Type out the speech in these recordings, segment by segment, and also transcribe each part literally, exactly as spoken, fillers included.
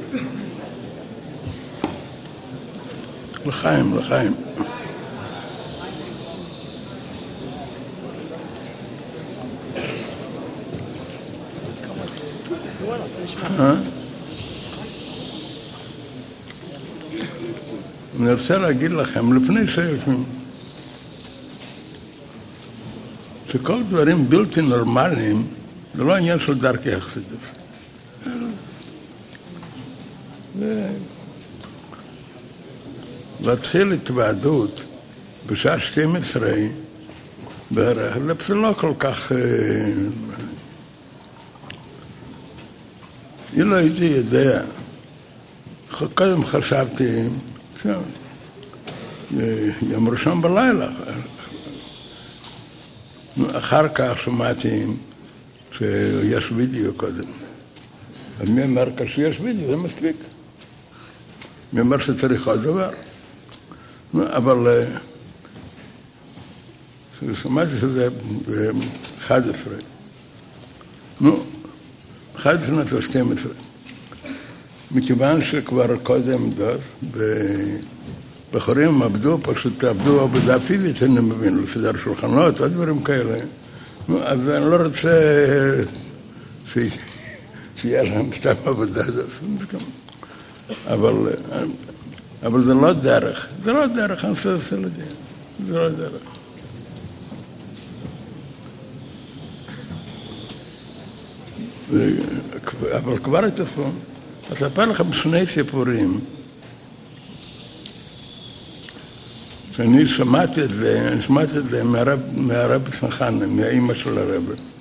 לחיים, לחיים. אני רוצה להגיד לכם, לפני שיושבים, שכל דברים בלתי נורמליים, זה לא עניין של דרכי החסידות. להתחיל התוועדות בשעה שתים עשרה בערך, זה לא כל כך... אני לא הייתי יודע. קודם חשבתי, יום ראשון בלילה. אחר כך שמעתי שיש וידאו קודם. מי אומר כשיש וידאו, זה מספיק. מי אומר שצריך עוד דבר. אבל שמעתי שזה ב-אחת עשרה. נו, אחת עשרה נעשה שתים עשרה. מכיוון שכבר קודם דוד, בחורים עבדו, פשוט עבדו עבודה פיזית, אני מבין, לסדר שולחנות ודברים כאלה. אז אני לא רוצה שיהיה להם סתם עבודה. אבל, אבל זה לא דרך. זה לא דרך, אני עושה את זה. זה לא דרך. אבל כבר את איפה, אספר לכם שני סיפורים שאני שמעתי את זה, אני שמעתי את זה מהרב, מהרב סנחן, מהאימא של הרב.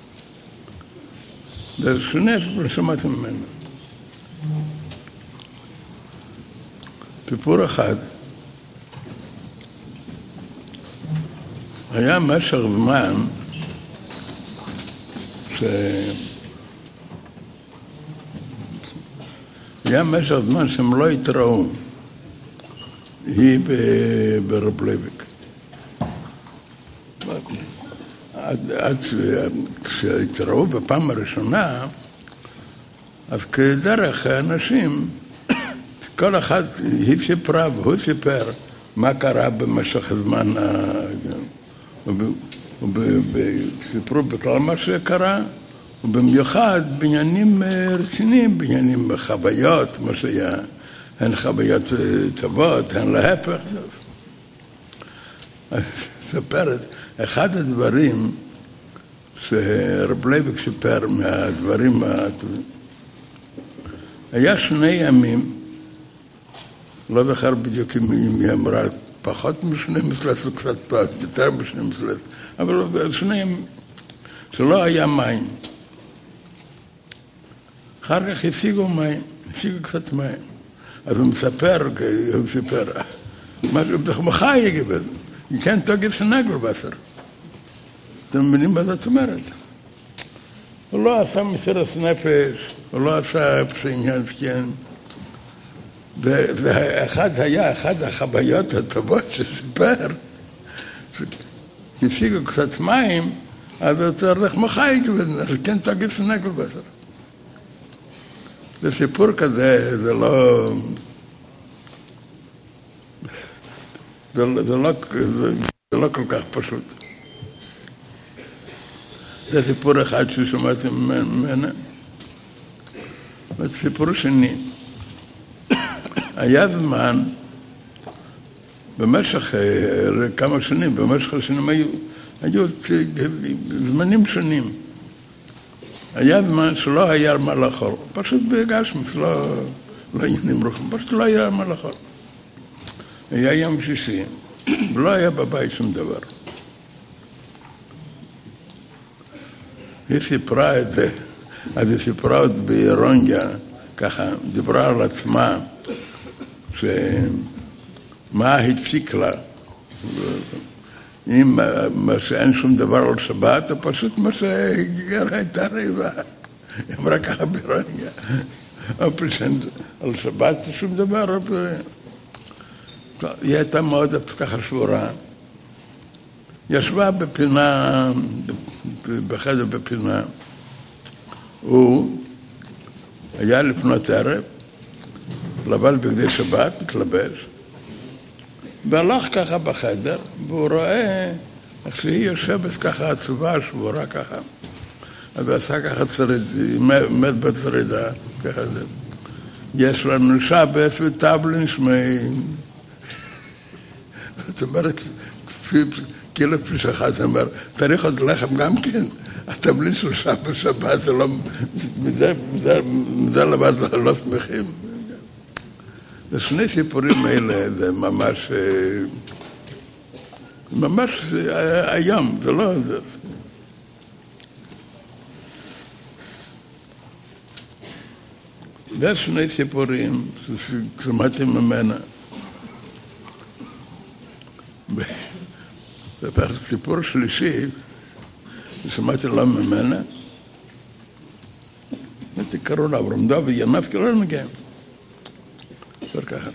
זה שני סיפורים שמעתי ממנו. סיפור אחד, היה משך זמן ש... היה משך זמן שהם לא התראו, היא ברב לייביק. עד כשהתראו בפעם הראשונה, אז כדרך האנשים, כל אחד היא סיפרה והוא סיפר מה קרה במשך הזמן, וסיפרו בכלל מה שקרה, ובמיוחד בעניינים רציניים, בעניינים חוויות, מה שהיה, הן חוויות טובות, הן להפך. אז ספרת, אחד הדברים שרב לייביק סיפר מהדברים הטובים, היה שני ימים, לא זכר בדיוק אם היא אמרה פחות משני מסלס, או קצת יותר משני מסלס, אבל שני ימים שלא היה מים. אחר כך השיגו מים, השיגו קצת מים. אז הוא מספר, הוא סיפר, בחמכה יגבל, כן תוגב סנגל בסר. אתם מבינים מה זאת אומרת? הוא לא עשה מסירת נפש, הוא לא עשה עניין, כן. ואחד היה, אחד החוויות הטובות שסיפר, השיגו קצת מים, אז הוא לחמכה יגבל, כן תוגב סנגל בסר. זה סיפור כזה, זה לא... זה, זה, לא, זה, זה לא כל כך פשוט. זה סיפור אחד ששמעתי ממנה. וסיפור שני. היה זמן, במשך כמה שנים, במשך השנים היו, היו זמנים שונים. היה זמן שלא היה מה לאכול, פשוט בגשמית, לא, לא עניינים רוחים, פשוט לא היה מה לאכול. היה יום שישי, ולא היה בבית שום דבר. היא סיפרה את זה, אז היא סיפרה עוד באירוניה, ככה, דיברה על עצמה, שמה הציק לה, אם מה שאין שום דבר על שבת, או פשוט מה שהגירה הייתה רעיבה. היא אמרה ככה באירוניה. על שבת שום דבר. היא הייתה מאוד ככה שבורה. ישבה בפינה, בחדר בפינה. הוא היה לפנות ערב, לבן בגדי שבת, מתלבש, והלך ככה בחדר, והוא רואה איך שהיא יושבת ככה עצובה, שבורה ככה. אז הוא עשה ככה צריד, מת בצרידה, ככה זה. יש לנו שבס וטבלין שמיים. זאת אומרת, כאילו כפי שאחד אומר, צריך עוד לחם גם כן. הטבלין של שבת שבת זה לא, מזה לבד לא שמחים. ושני סיפורים האלה זה ממש, ממש היום, זה לא... זה שני סיפורים ששמעתי ממנה. סיפור שלישי, ששמעתי לא ממנה, זה קראו לה אברהם דוד, ינף כאילו לא מגיעים. זה ככה.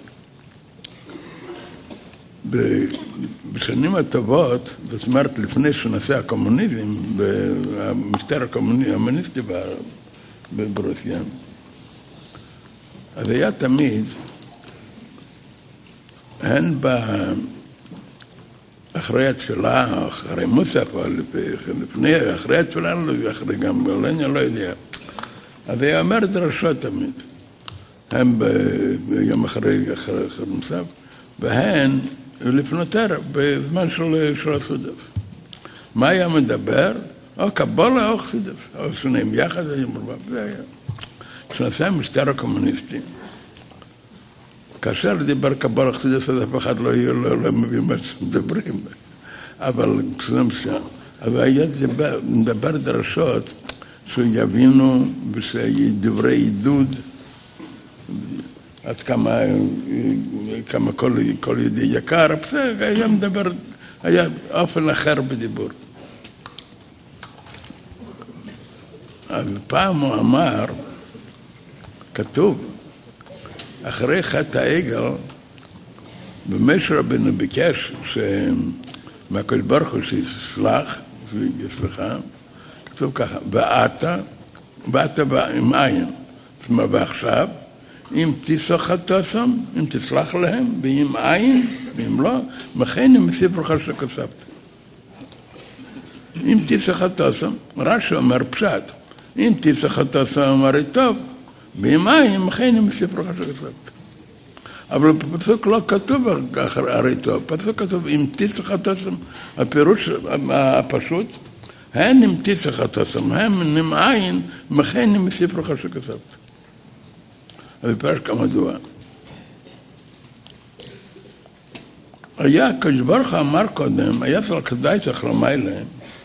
בשנים הטובות, זאת אומרת לפני שנעשה הקומוניזם, במשטר הקומוניסטי ברוסיה, אז היה תמיד, הן אחרי התפילה, אחרי מוסף, לפני, אחרי התפילה, אחרי גם גולניה, לא יודע. אז היה אומר דרשות תמיד. הם ביום אחרי, אחרי מוסף, והן לפנות ערב, בזמן של הסודף. מה היה מדבר? או קבולה או חסידס, או שניהם יחד, היה מרבב, זה היה. כשנעשה המשטר הקומוניסטי, כאשר דיבר קבולה חסידס, אז אף אחד לא יהיה, לא, לא מבין מה שמדברים. אבל כשזה משנה, אבל היה מדבר דרשות, שיבינו, ושדברי עידוד, עד כמה, כמה כל, כל ידי יקר, היה מדבר, היה אופן אחר בדיבור. אז פעם הוא אמר, כתוב, אחרי חטא העגל, במשה רבנו ביקש מהקדוש ברוך הוא שיסלח, שיסלחה, כתוב ככה, ואתה, ואתה עם עין, זאת אומרת, ועכשיו, אם תסלח חטאתם, אם תסלח להם, ועם עין, ואם לא, מכן הם מספרך שכתבת. אם תסלח חטאתם, רש"י אומר פשט, אם תסלח חטאתם, אמרי טוב, ועם עין, מכן הם מספרך שכתבת. אבל בפסוק לא כתוב הרי טוב, בפסוק כתוב, אם תסלח חטאתם, הפירוש הפשוט, הן אם תסלח חטאתם, הם עם עין, מכן הם מספרך שכתבת. אז בפרש כמדוע. היה, כשברוך אמר קודם, היה צריך כדאי צריך לומר להם,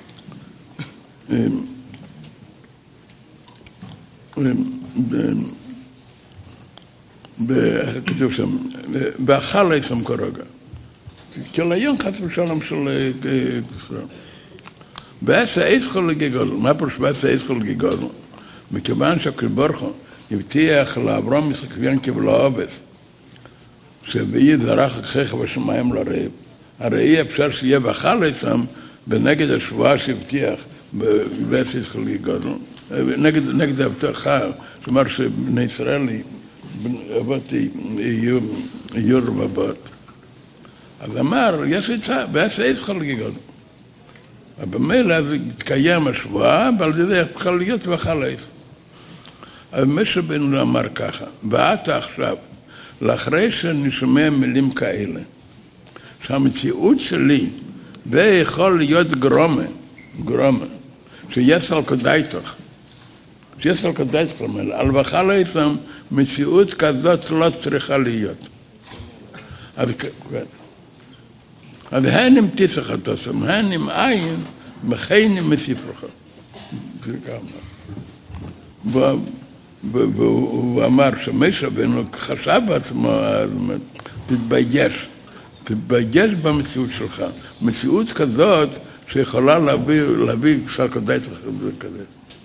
כתוב שם, ואכל איסם כרגע. כל היום חסר שלום של ישראל. בעשה איסחול לגיגול, מה פרוש בעשה איסחול לגיגול? מכיוון שהקדוש הבטיח לאברהם יצחק ויעקב ולעובד ש"ויהי זרעך אחיך בשמיים לרעב", הרי אי אפשר שיהיה ואכל איתם בנגד השבועה שהבטיח בעשה איסחול לגיגול, נגד, נגד ההבטחה, זאת אומרת שבני ישראל אבות יהיו, יהיו רבבות. אז אמר, יש עצה, בעשה איסחול לגיגול. במילא אז התקיים השבועה, ועל ידי יכול להיות ואכל איסחול. אבל משה רבנו אמר ככה, ואתה עכשיו, לאחרי שאני שומע מילים כאלה, שהמציאות שלי, ויכול להיות גרומה, גרומה, שיש על כדאיתך, שיש על כדאיתך, על ואכל איתם, מציאות כזאת לא צריכה להיות. אז, אז הן אם תסח התוסם, הן אם עין, מכן אם מספרך. זה כמה. והוא אמר שמשה רבנו חשב עצמו, תתבייש, תתבייש במציאות שלך. מציאות כזאת שיכולה להביא, להביא שר כדאי כזה.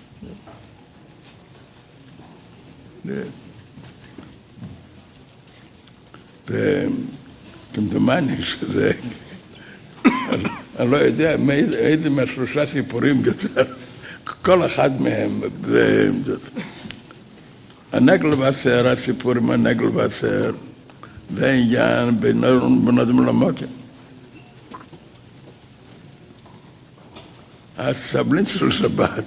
וכמדומני שזה, אני לא יודע איזה מהשלושה סיפורים יותר, כל אחד מהם זה... הנגל והסער, הסיפור עם הנגל והסער, זה עניין בין אדם למוקר. הסבלין של שבת,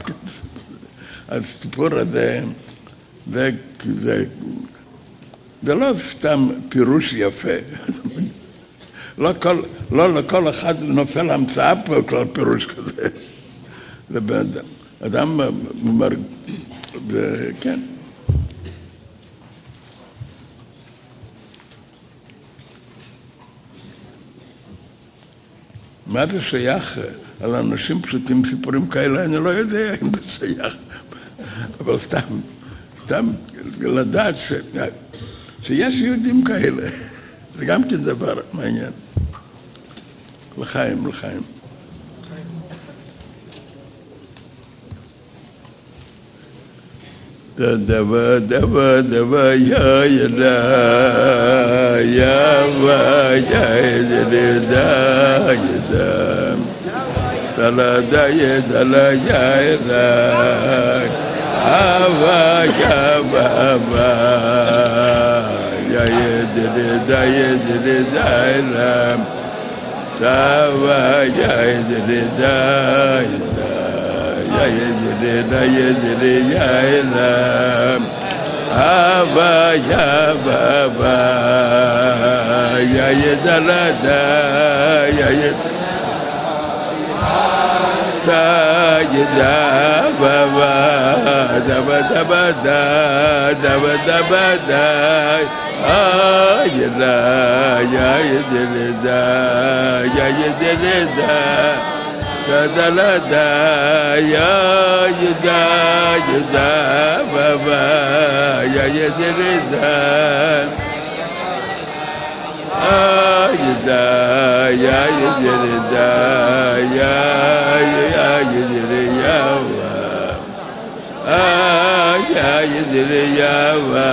הסיפור הזה, זה, זה, זה לא סתם פירוש יפה. לא, כל, לא לכל אחד נופל המצאה פה כל פירוש כזה. זה באדם, אדם מרג... וכן. מה זה שייך על אנשים פשוטים סיפורים כאלה? אני לא יודע אם זה שייך. אבל סתם, סתם לדעת ש... שיש יהודים כאלה. זה גם כן דבר מעניין. לחיים, לחיים. דבה, דבה, דבה, יא ידה, יבה, ידה, ידה, דלה, דיה, דלה, ידה, אבה, יבה, אבה, ידה, דיה, דיה, דיה, תבה, ידה, דיה, ya yedere da yedere ya elam aba ya baba ya yedala da ya yed ta yeda baba da ba da ba da da ba da ba da ayela ya yedere da ya yedere da kadala da ya yeda yeda baba ya yedere da ah yeda ya yedere da ya ya yedere ya wa ah ya yedere ya wa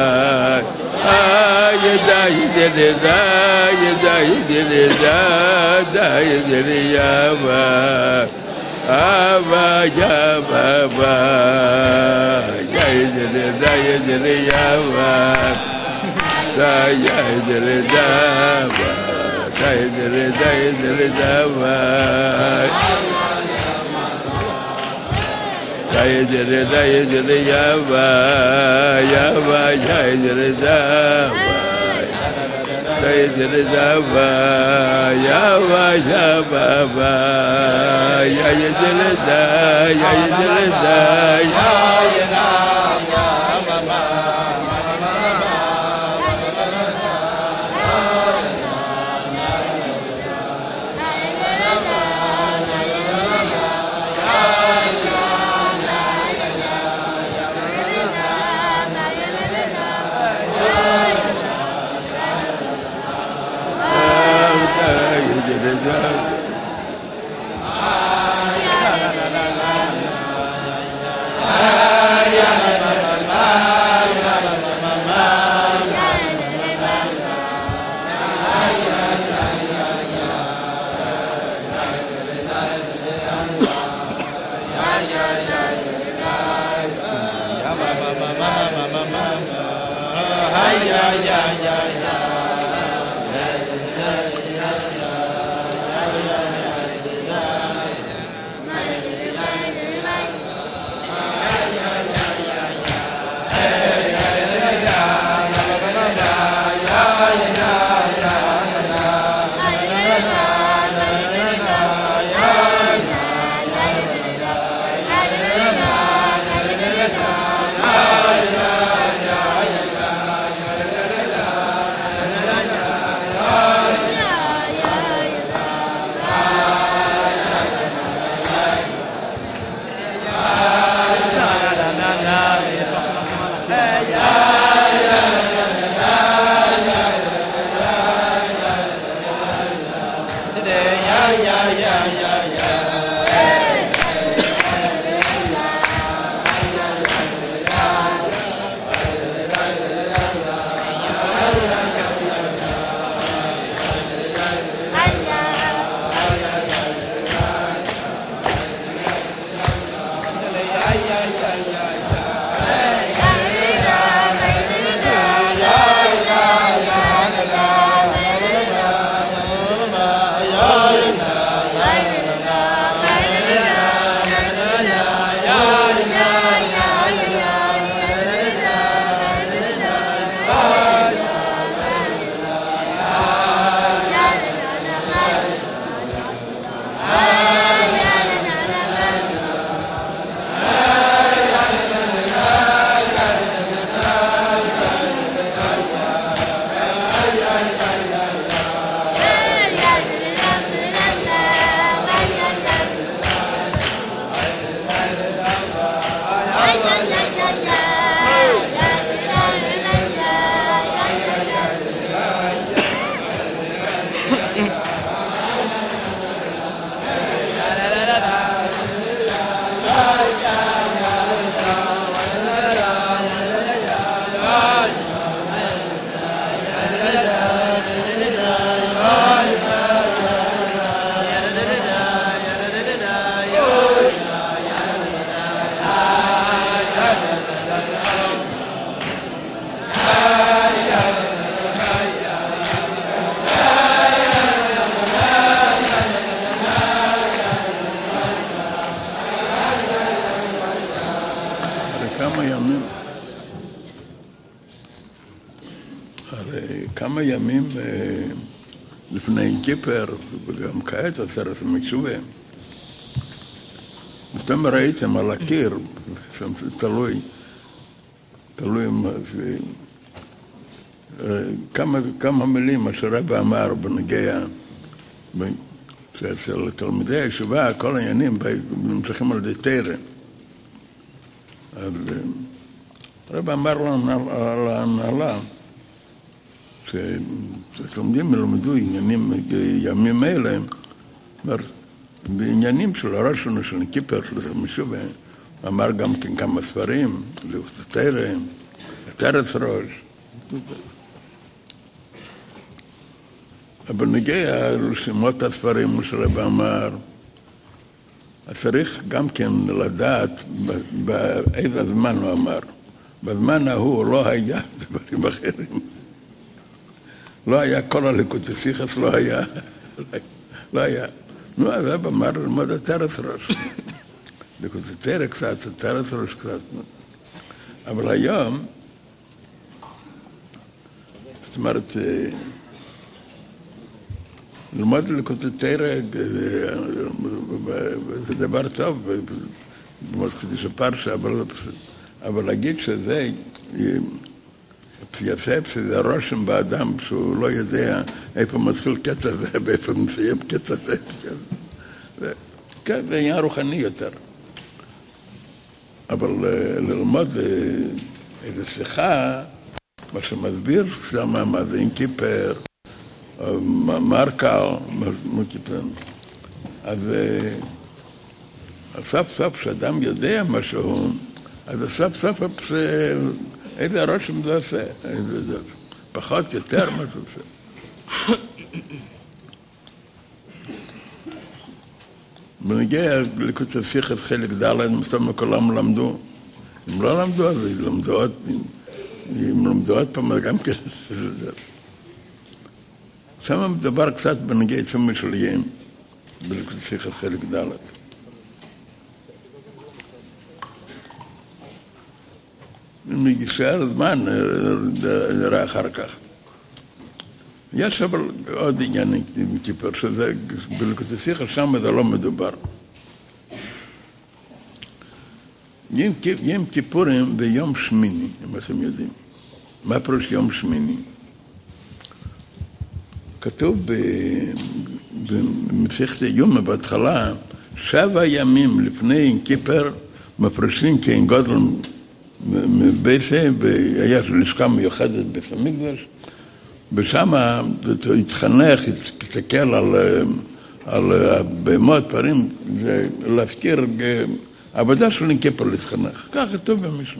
ah yeda yedere da yeda yedere da da yedere ya wa aba ya baba ya yedere da yedere ya wa ta ya yedere da wa ta yedere da yedere da wa ta yedere da yedere ya wa ya wa ya yedere da wa yedere da ba ya ba ya baba ya yedere da ya yedere da ya yeda ya baba הרי כמה ימים לפני כיפר, וגם כעת עשרת המשובה, אתם ראיתם על הקיר, שם זה תלוי, תלוי מה זה, כמה, כמה מילים שהרבא אמר בנגיע, שאצל תלמידי הישיבה, כל העניינים נמשכים על ידי תורה. אז הרבא אמר לנו על ההנהלה, שתלמידים ילמדו עניינים, ימים אלה, בעניינים של הראש שלנו, של כיפר, של המשובה, אמר גם כן כמה ספרים, לתורה, לתרת ראש. אבל נגיע לשמות הספרים שהרבא אמר, צריך גם כן לדעת באיזה זמן הוא אמר. בזמן ההוא לא היה דברים אחרים. לא היה כל הליקוטי שיחס, לא היה. לא היה. נו, אז הרבא אמר ללמוד התרת ראש. ליקוטי תורה קצת, התרת ראש קצת. אבל היום, זאת אומרת, ללמוד ליקוטי תורה זה דבר טוב, ללמוד חידוש הפרשה, אבל להגיד שזה יסף, שזה רושם באדם שהוא לא יודע איפה מתחיל קטע זה ואיפה מסיים קטע זה. כן, זה עניין רוחני יותר. אבל ללמוד איזו שיחה, מה שמסביר שם, מה זה אין כיפר, מרקל, מקיפן. אז סוף סוף כשאדם יודע משהו, אז סוף סוף איזה רושם זה עושה, פחות יותר מה זה עושה. בנגיע ליקוטי שיחס חלק ד' מסתובב כולם למדו. אם לא למדו, אז הם למדו עוד, הם למדו עוד פעם, גם כן. שם מדבר קצת בנגיע עצום משליים, בליקוטי שיחס חלק ד'. אם נגישה הזמן, נראה אחר כך. יש אבל עוד עניין עם כיפר, שזה בליקוטי שיחס, שם זה לא מדובר. יום כיפורים זה יום שמיני, אם אתם יודעים. מה פירוש יום שמיני? כתוב במסכת יומא בהתחלה, שבע ימים לפני כיפר מפרישים כהן גודל מביסה, והיה לשכה מיוחדת בית המקדש, ושם התחנך, התסתכל על, על בהמות פרים, להזכיר עבודה של כיפר להתחנך. כך כתוב במשנה.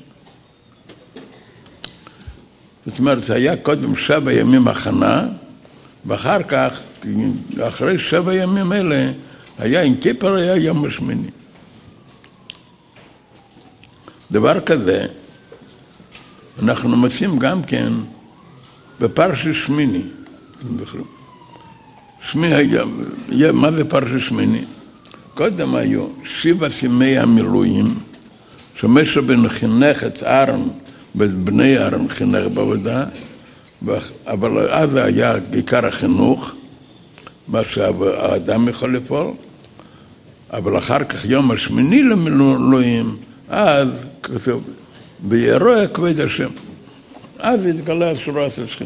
זאת אומרת, היה קודם שבע ימים הכנה, ואחר כך, אחרי שבע ימים אלה, היה עם כיפר, היה יום השמיני. דבר כזה, אנחנו מוצאים גם כן בפרשת שמיני. שמיני היה, מה זה פרשת שמיני? קודם היו שבע ימי המילואים, שמשה בן חינך את אהרון, בני אהרון חינך בעבודה, אבל אז היה עיקר החינוך, מה שהאדם יכול לפעול, אבל אחר כך יום השמיני למילואים, אז כתוב, וירא כבוד השם. אז התגלה אסורת השכינה.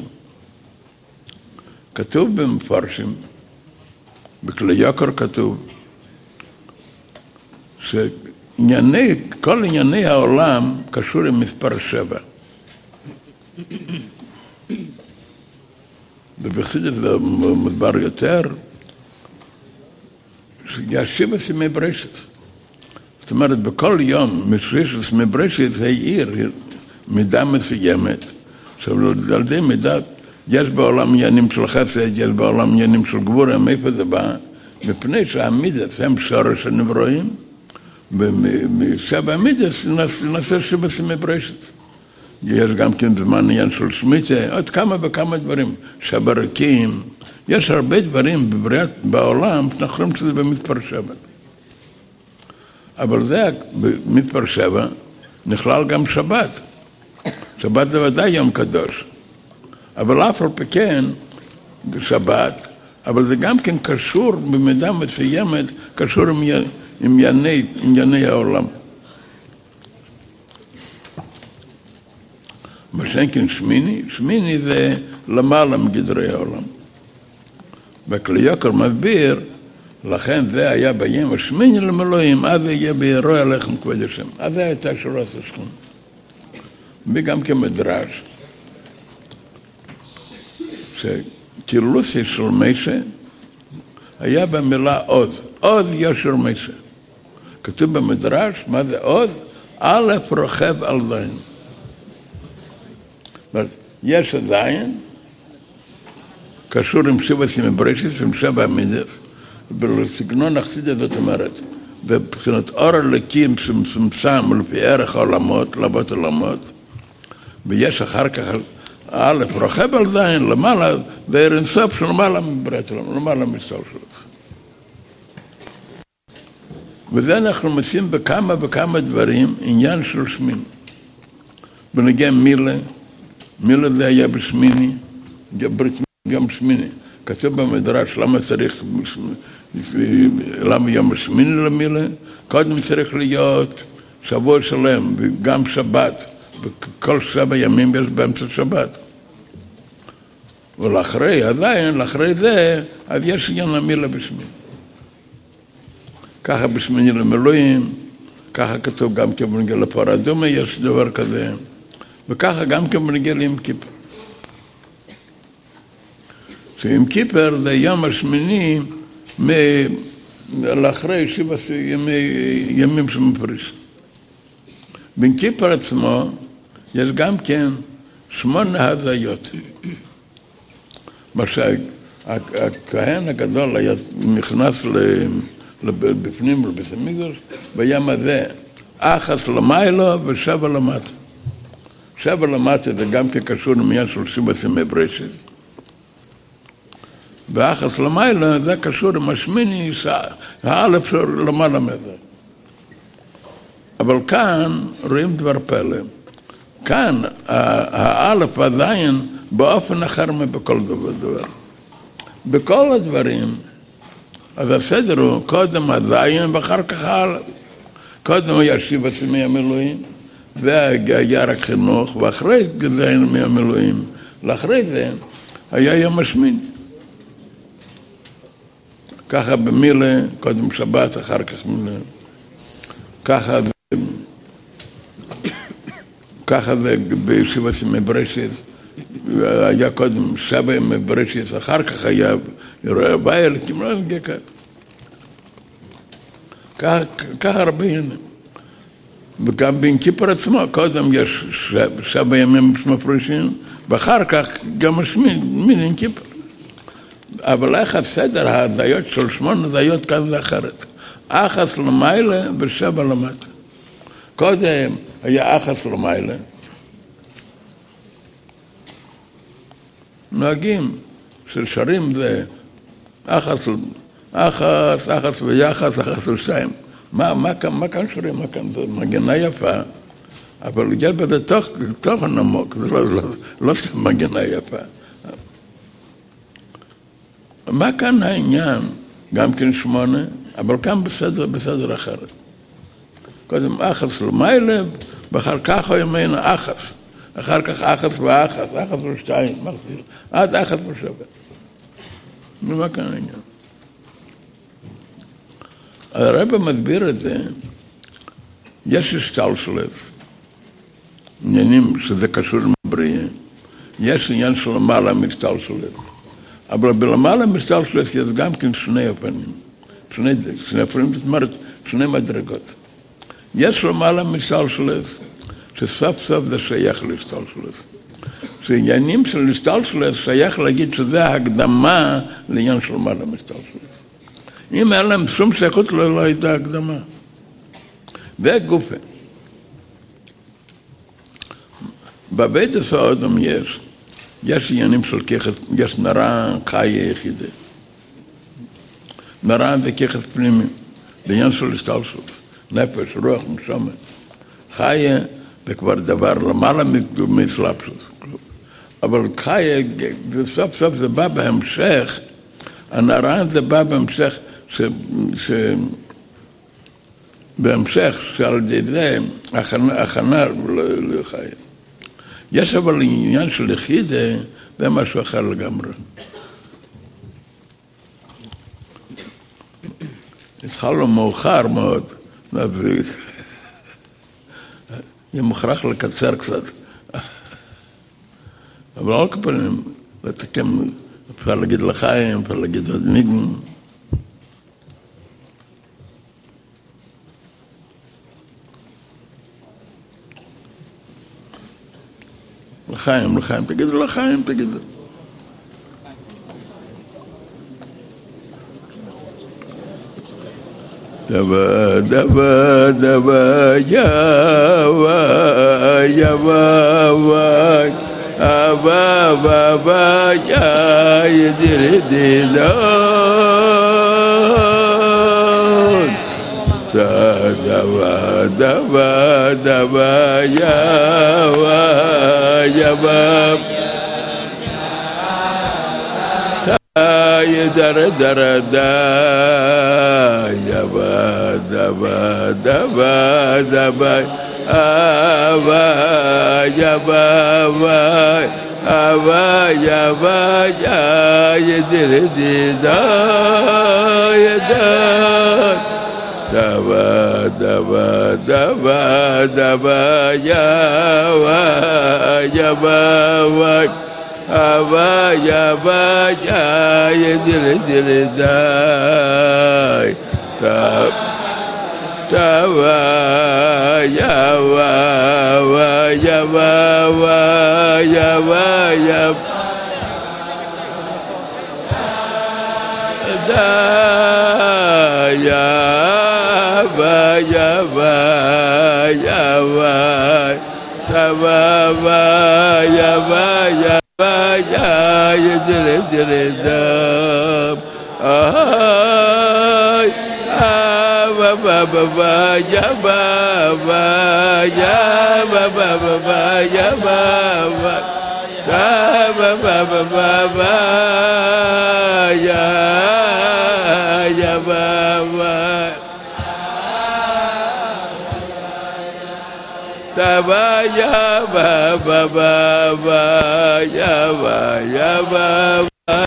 כתוב במפרשים, בכלי יקר כתוב, שענייני, כל ענייני העולם קשור עם מספר שבע. ובחסידות זה מדבר יותר, שיש שבע ימי בראשית. זאת אומרת, בכל יום, משריש מבראשית זה עיר, מידה מסוימת. עכשיו, על ידי מידה, יש בעולם עניינים של חסד, יש בעולם עניינים של גבורה, מאיפה זה בא? מפני שהמידות הם שורש הנברואים, ומשבע המידות נעשה שבע ימי בראשית. יש גם כן זמן עניין של שמיטה, עוד כמה וכמה דברים, שברקים, יש הרבה דברים בבריאת בעולם, אנחנו חושבים שזה במספר שבע. אבל זה במספר שבע נכלל גם שבת. שבת זה ודאי יום קדוש. אבל אף על פי כן, בשבת, אבל זה גם כן קשור במידה מסוימת, קשור עם, עם ענייני, ענייני העולם. בשן כן שמיני, שמיני זה למעלה מגדרי העולם. וכלי יוקר מסביר, לכן זה היה ביום השמיני למילואים, אז זה יהיה באירוע לחם כבוד השם. אז זה הייתה שורת השכם. וגם כמדרש, שקילוסי של משה היה במילה עוז, עוז יושר משה. כתוב במדרש, מה זה עוז? א' רוכב על זין. זאת אומרת, יש הזין, קשור עם שבע מבראשית, עם שבע המידס, בסגנון החסידי זאת אומרת, ובחינת אור הלקים סמסם לפי ערך העולמות, לבות עולמות, ויש אחר כך א' רוכב על זין, למעלה, זה ערן סוף של למעלה מברת עולם, למעלה מסוף שלו. וזה אנחנו מוצאים בכמה וכמה דברים, עניין של שמין. בנגיע מילה, מילה זה היה בשמיני, ברית יום שמיני. כתוב במדרש, למה צריך, למה יום שמיני למילה? קודם צריך להיות שבוע שלם, וגם שבת, וכל שבע ימים יש באמצע שבת. ולאחרי, עדיין, לאחרי זה, אז יש עניין המילה בשמיני. ככה בשמיני למילואים, ככה כתוב גם כבנגיע לפור אדומה, יש דבר כזה, וככה גם כבנגיע ליום כיפר. שיום כיפר זה יום השמיני לאחרי שבע ימים שמפריש. בין כיפר עצמו יש גם כן שמונה הזיות. מה שהכהן הגדול היה נכנס בפנים לבית המקדש, ביום הזה אחס למיילו ושבע למטה. שבע למטה זה גם כקשור לעניין של שבע ימי בראשית. ואחס למיילו זה קשור עם השמיני, האלף של למעלה מזה. אבל כאן רואים דבר פלא. כאן האלף והזין באופן אחר מבכל דבר. בכל הדברים, אז הסדר הוא קודם הזין ואחר כך האלף. קודם היה שבע ימי המילואים, והיה רק חינוך, ואחרי זה ימי המילואים, לאחרי זה היה יום השמיני. ככה במילה, קודם שבת, אחר כך מילה. ככה זה, ככה זה בשבע ימי בראשית, היה קודם שבע ימי בראשית, אחר כך היה אירועי בית, כמובן נגיע ככה. ככה, ככה הרבה עניינים. וגם בין כיפר עצמו, קודם יש שבע ימים מפרישים, ואחר כך גם השמיני כיפר. אבל איך הסדר ההזיות של שמונה הזיות כאן זה אחרת. אחס למעלה ושבע למטה. קודם היה אחס למעלה. נוהגים של שרים זה אחס, אחס, אחס ויחס, אחס ושתיים. מה, מה, מה כאן שרים? מה כאן? זה מגנה יפה, אבל יש בזה תוך, תוכן עמוק, זה לא, לא, לא סתם מגנה יפה. מה כאן העניין? גם כן שמונה, אבל כאן בסדר, בסדר אחרת. קודם אחס למעלה, ואחר כך הוא ימיין אחס. אחר כך אחס ואחס, אחס ושתיים, מחזיר, עד אחס ושבע. ומה כאן העניין? הרב מסביר את זה, יש השתלשלות, עניינים שזה קשור לבריאה, יש עניין של למעלה משתלשלות, אבל בלמעלה משתלשלות יש גם כן שני הפנים, שני, שני הפנים, זאת אומרת, שני מדרגות. יש למעלה משתלשלות, שסוף סוף זה שייך להשתלשלות. שעניינים של השתלשלות שייך להגיד שזה הקדמה לעניין של למעלה משתלשלות. אם אין להם שום שייכות, לא, לא הייתה הקדמה. וגופה. בבית הסעודם יש, יש עניינים של כיחס, יש נראה חיה יחידה. נראה זה כיחס פנימי, בעניין של השתלשלות, נפש, רוח, נשמה. חיה זה כבר דבר למעלה מסלאפשוס. אבל חיה, וסוף סוף זה בא בהמשך, הנר"ן זה בא בהמשך, ש, ש, בהמשך שעל ידי זה, הכנה, הכנה לחיה. יש אבל עניין של יחידה, זה משהו אחר לגמרי. התחלנו מאוחר מאוד, אז יהיה מוכרח לקצר קצת. אבל לא כפנים, לתקם, אפשר להגיד לחיים, אפשר להגיד עוד ניגן. לחיים, לחיים, תגידו לחיים, תגידו. דבה, דבה, דבה, יאווה, יאווה, וואי, אבא, בבא, יא, ידירי דילון. דבה, דבה, דבה, יאווה, יאווה. ידר דר דה יבה דבה דבה דבה אבה יבה וי אבה יבה ידר דה ידר דבה דבה דבה דבה יבה יבה וי Ava yava ya yedir dir dai ta tava yava va yava va yava yav da yava yava yava tava va yava yav ya yedir dir dam ay ava ba ba ba ya ba ba ya ba ba ba ba ya ba ba ta ba ba ba ba ba ya ya ba ba Taba ya ba ba ba ba ya ba ya ba ba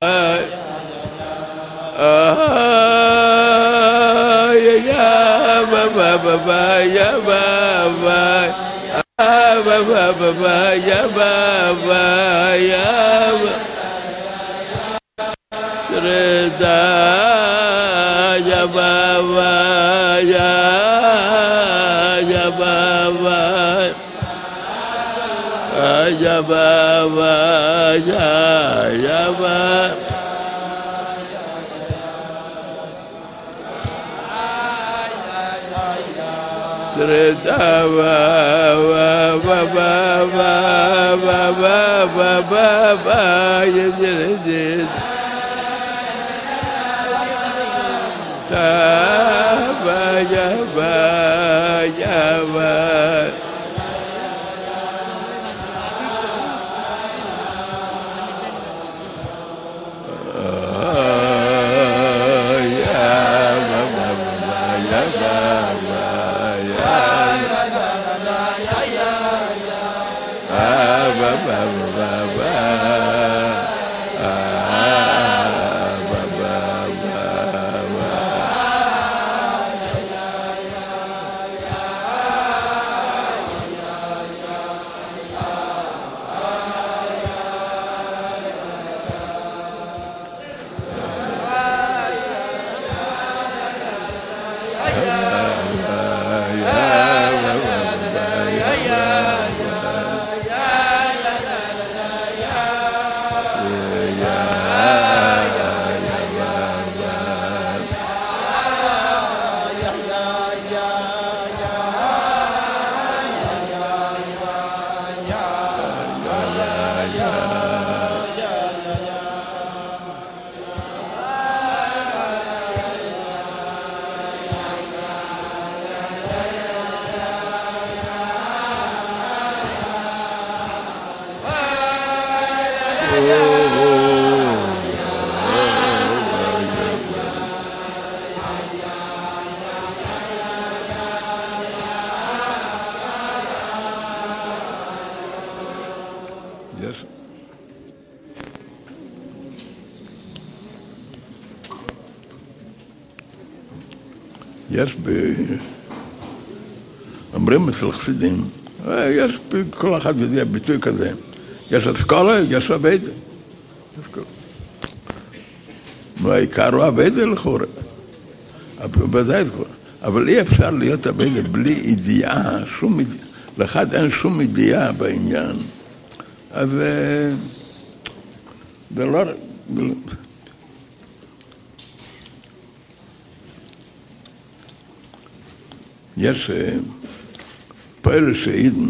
ah ya ba ba ba ba ya ba ba ah ba ba ba ba ya ba ba ya ba Treda ya ba ba ya ya ba ba ya ba ba ya ya ba Treda ba ba ba ba ba ba ba ba ba ya ya ta ba ya ba ya ba יש ב... אומרים אצל חסידים, יש כל אחד יודע ביטוי כזה, יש אסכולה, יש עבד. העיקר הוא עבד לכאורה. אבל אי אפשר להיות עבד בלי ידיעה, שום ידיעה, לאחד אין שום ידיעה בעניין. אז זה לא... יש פועל שעידן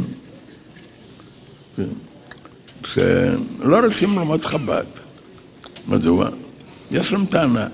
שלא רוצים ללמוד חב"ד. מדוע? יש להם טענה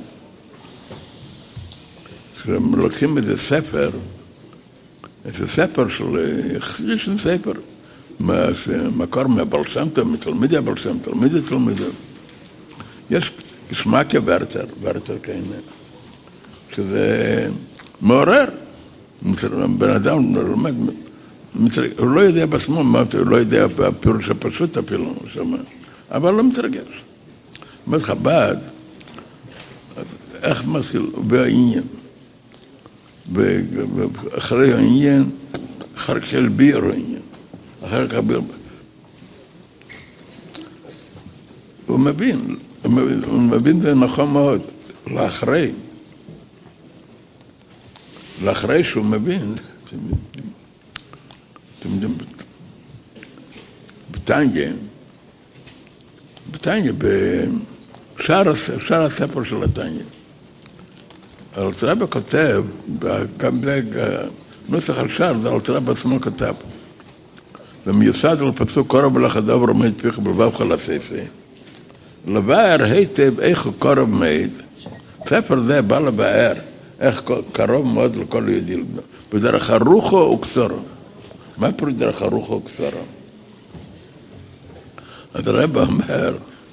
שהם לוקחים איזה ספר, איזה ספר של יש ספר מקור מהבעל שם טוב, מתלמידי הבעל שם טוב, תלמידי תלמידי. יש שמעקה ורטר, ורטר כאלה, שזה מעורר. בן אדם לומד, הוא לא יודע בעצמו מה, הוא לא יודע בפירוש הפשוט אפילו, אבל לא מתרגש. זאת חב"ד, איך מתחיל? בעניין. אחרי העניין, אחר כך ביר העניין. אחר כך ביר. הוא מבין, הוא מבין זה נכון מאוד, לאחרי. לאחרי שהוא מבין, אתם יודעים, בטניה, בטניה, בשער הספר של הטניה, אלתר רבי כותב, גם בנוסח השער, זה אלתר רבי עצמו כתב, זה מיוסד על פסוק קורב ולחדו ורומד פיך בלבבך לספר, לבאר היטב איך הוא קורב מעיד, ספר זה בא לבאר, איך קרוב מאוד לכל יהודי, בדרך הרוחו וקצורו. מה פירוש דרך הרוחו וקצורו? אז הרב אומר,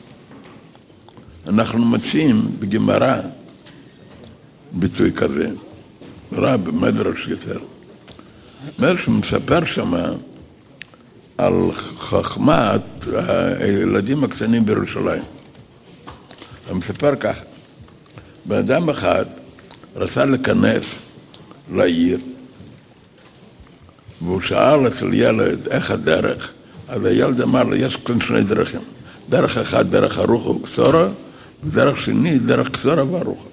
אנחנו מציעים בגמרא ביטוי כזה, רב במדרש יותר. אומר שמספר שמה על חכמת הילדים הקטנים בירושלים. הוא מספר כך, בן אדם אחד רצה להיכנס לעיר, והוא שאל אצל ילד איך הדרך, אז הילד אמר לו, יש כאן שני דרכים. דרך אחד, דרך הרוחו וקצורו, ודרך שני, דרך קצורו והרוחו.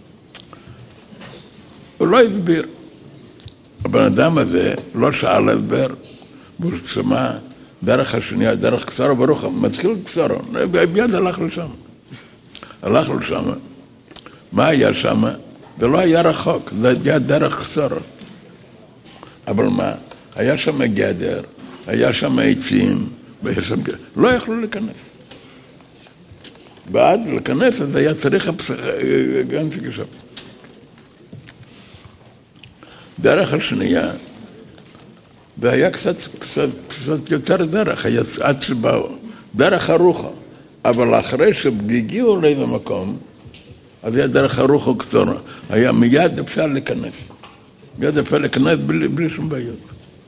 הוא לא הסביר. הבן אדם הזה לא שאל הסבר, והוא שמע, דרך השני, דרך קצורו והרוחו, מתחיל קצורו, ביד הלך לשם. הלך לשם. מה היה שם? זה לא היה רחוק, זה היה דרך קצורו. אבל מה? היה שם גדר, היה שם עצים, שם... לא יכלו להיכנס. ועד להיכנס, אז היה צריך גם שגשב. דרך השנייה, זה היה קצת, קצת, קצת יותר דרך, היה עד שבאו, דרך הרוחו. אבל אחרי שהגיעו לאיזה מקום, אז היה דרך הרוחו קצורו. היה מיד אפשר להיכנס. מיד אפשר להיכנס בלי, בלי שום בעיות.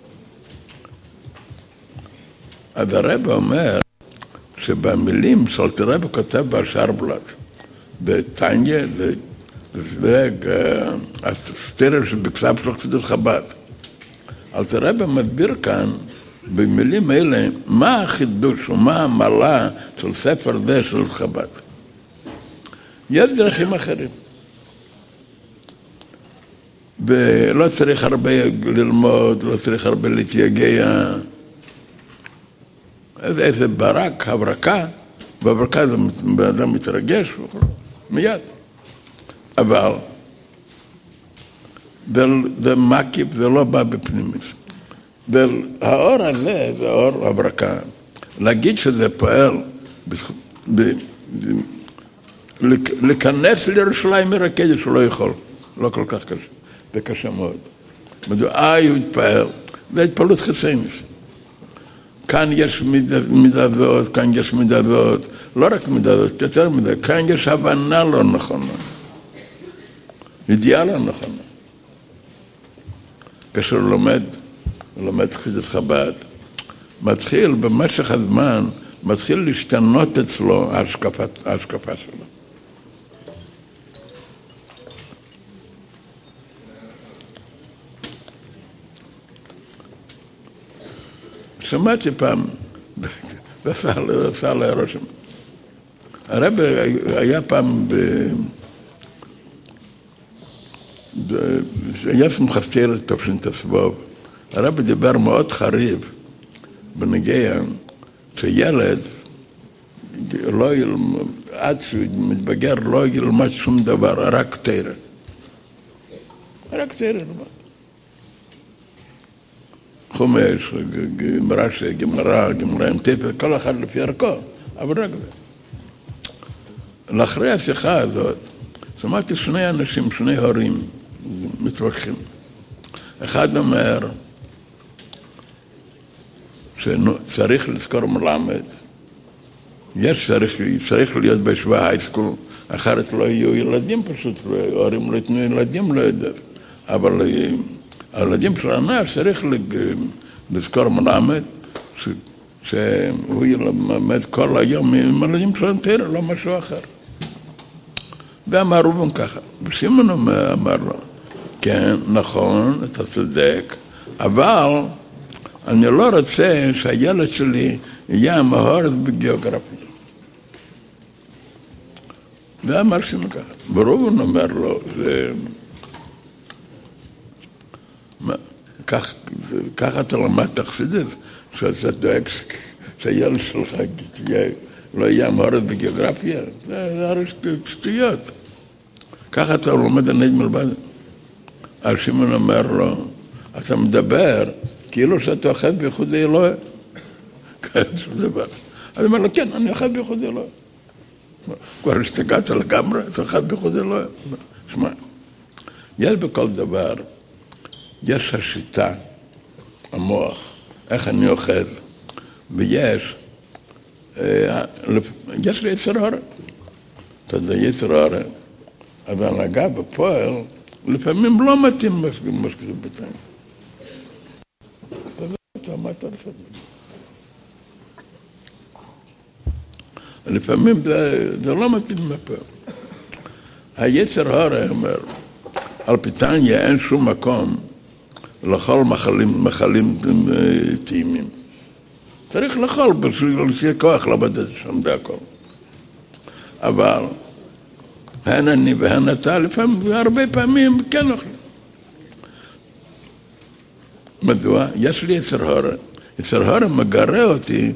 אז הרב אומר שבמילים שאלתר רבי כותב בשער בלאט, בטניה, זה הסתירה שבכתב של חסידות חב"ד. אלתר רבי מסביר כאן במילים האלה מה החידוש ומה המעלה של ספר זה של חב"ד. יש דרכים אחרים. ולא צריך הרבה ללמוד, לא צריך הרבה להתייגע. איזה ברק, הברקה, והברקה זה אדם מתרגש, מיד. אבל זה מקיף, זה לא בא בפנימית. והאור הזה, זה אור הברקה. להגיד שזה פועל, להיכנס לירושלים מרקדת שלא יכול, לא כל כך קשה, זה קשה מאוד. מדוע הוא התפעל, זה התפעלות חיצונית. כאן יש מידה זאת, כאן יש מידה זאת, לא רק מידה הזאת, יותר מדי, כאן יש הבנה לא נכונה, ידיעה לא נכונה. כאשר הוא לומד, הוא לומד חסידות חב"ד, מתחיל במשך הזמן, מתחיל להשתנות אצלו ההשקפה, ההשקפה שלו. שמעתי פעם, ועשה עלי רושם, הרב היה פעם, היה שמחתר את תופשין תסבוב, הרב דיבר מאוד חריף, בנגיע, שילד, לא ילמד, עד שהוא מתבגר לא ילמד שום דבר, רק תרא. רק תרא למד. חומש, רש"י, גמרא, גמרא עם טפל, כל אחד לפי ערכו, אבל רק זה. לאחרי השיחה הזאת, שמעתי שני אנשים, שני הורים, מתווכחים. אחד אומר, שצריך לזכור מלמד, יש צריך, צריך להיות בישיבה הייסקול, אחרת לא יהיו ילדים פשוט, הורים לא יתנו ילדים, לא יודע. אבל הילדים של הנער צריך לזכור מלמד, שהוא ילמד כל היום עם הילדים שלהם תראה, לא משהו אחר. ואמר רובן ככה, וסימון אמר לו, כן, נכון, אתה צודק, אבל אני לא רוצה שהילד שלי יהיה מהורת בגיאוגרפיה. ואמר שינו ככה. ורובן אומר לו, זה... כך, כך אתה למדת חסידות, שאתה דואג שהילד שלך לא יהיה מהורת בגיאוגרפיה. זה הרי שטויות. ככה אתה לומד הנד מלבד. אז שמעון אומר לו, אתה מדבר, כאילו שאתה אוחד בייחוד אלוהים. כן, שום דבר. אני אומר לו, כן, אני אוחד בייחוד אלוהים. כבר השתגעת לגמרי, אתה אוחד בייחוד אלוהים. שמע, יש בכל דבר, יש השיטה, המוח, איך אני אוחד, ויש, יש לי יצר הורה. אתה יודע, יצר הורה, אבל הנהגה בפועל, לפעמים לא מתאים מה שכתוב בתנאים. מה אתה עושה? לפעמים זה לא מתאים מפה. היצר הורה אומר, על פיתניה אין שום מקום לאכול מחלים, מחלים טעימים. צריך לאכול בשביל שיהיה כוח לבדד שם, זה הכל. אבל הן אני והן אתה לפעמים, והרבה פעמים כן אוכלים. מדוע? יש לי יצר הורה. יצר הורה מגרה אותי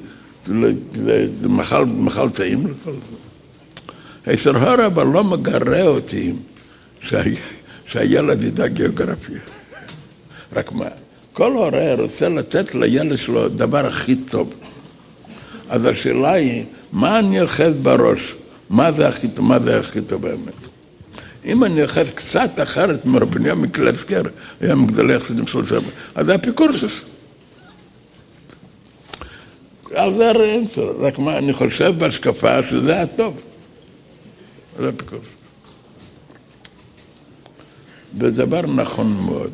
למחל טעים לכל זה. יצר הורה אבל לא מגרה אותי שהילד ידע גיאוגרפיה. רק מה? כל הורה רוצה לתת לילד שלו דבר הכי טוב. אז השאלה היא, מה אני אוחז בראש? מה זה הכי טוב? מה זה הכי טוב באמת? אם אני אוחז קצת אחרת מרבניה מקלפקר, היה מגדלי החסידים של סבא, אז זה אפיקורסוס. על זה הרי רק מה, אני חושב בהשקפה שזה הטוב. זה אפיקורסוס. זה דבר נכון מאוד.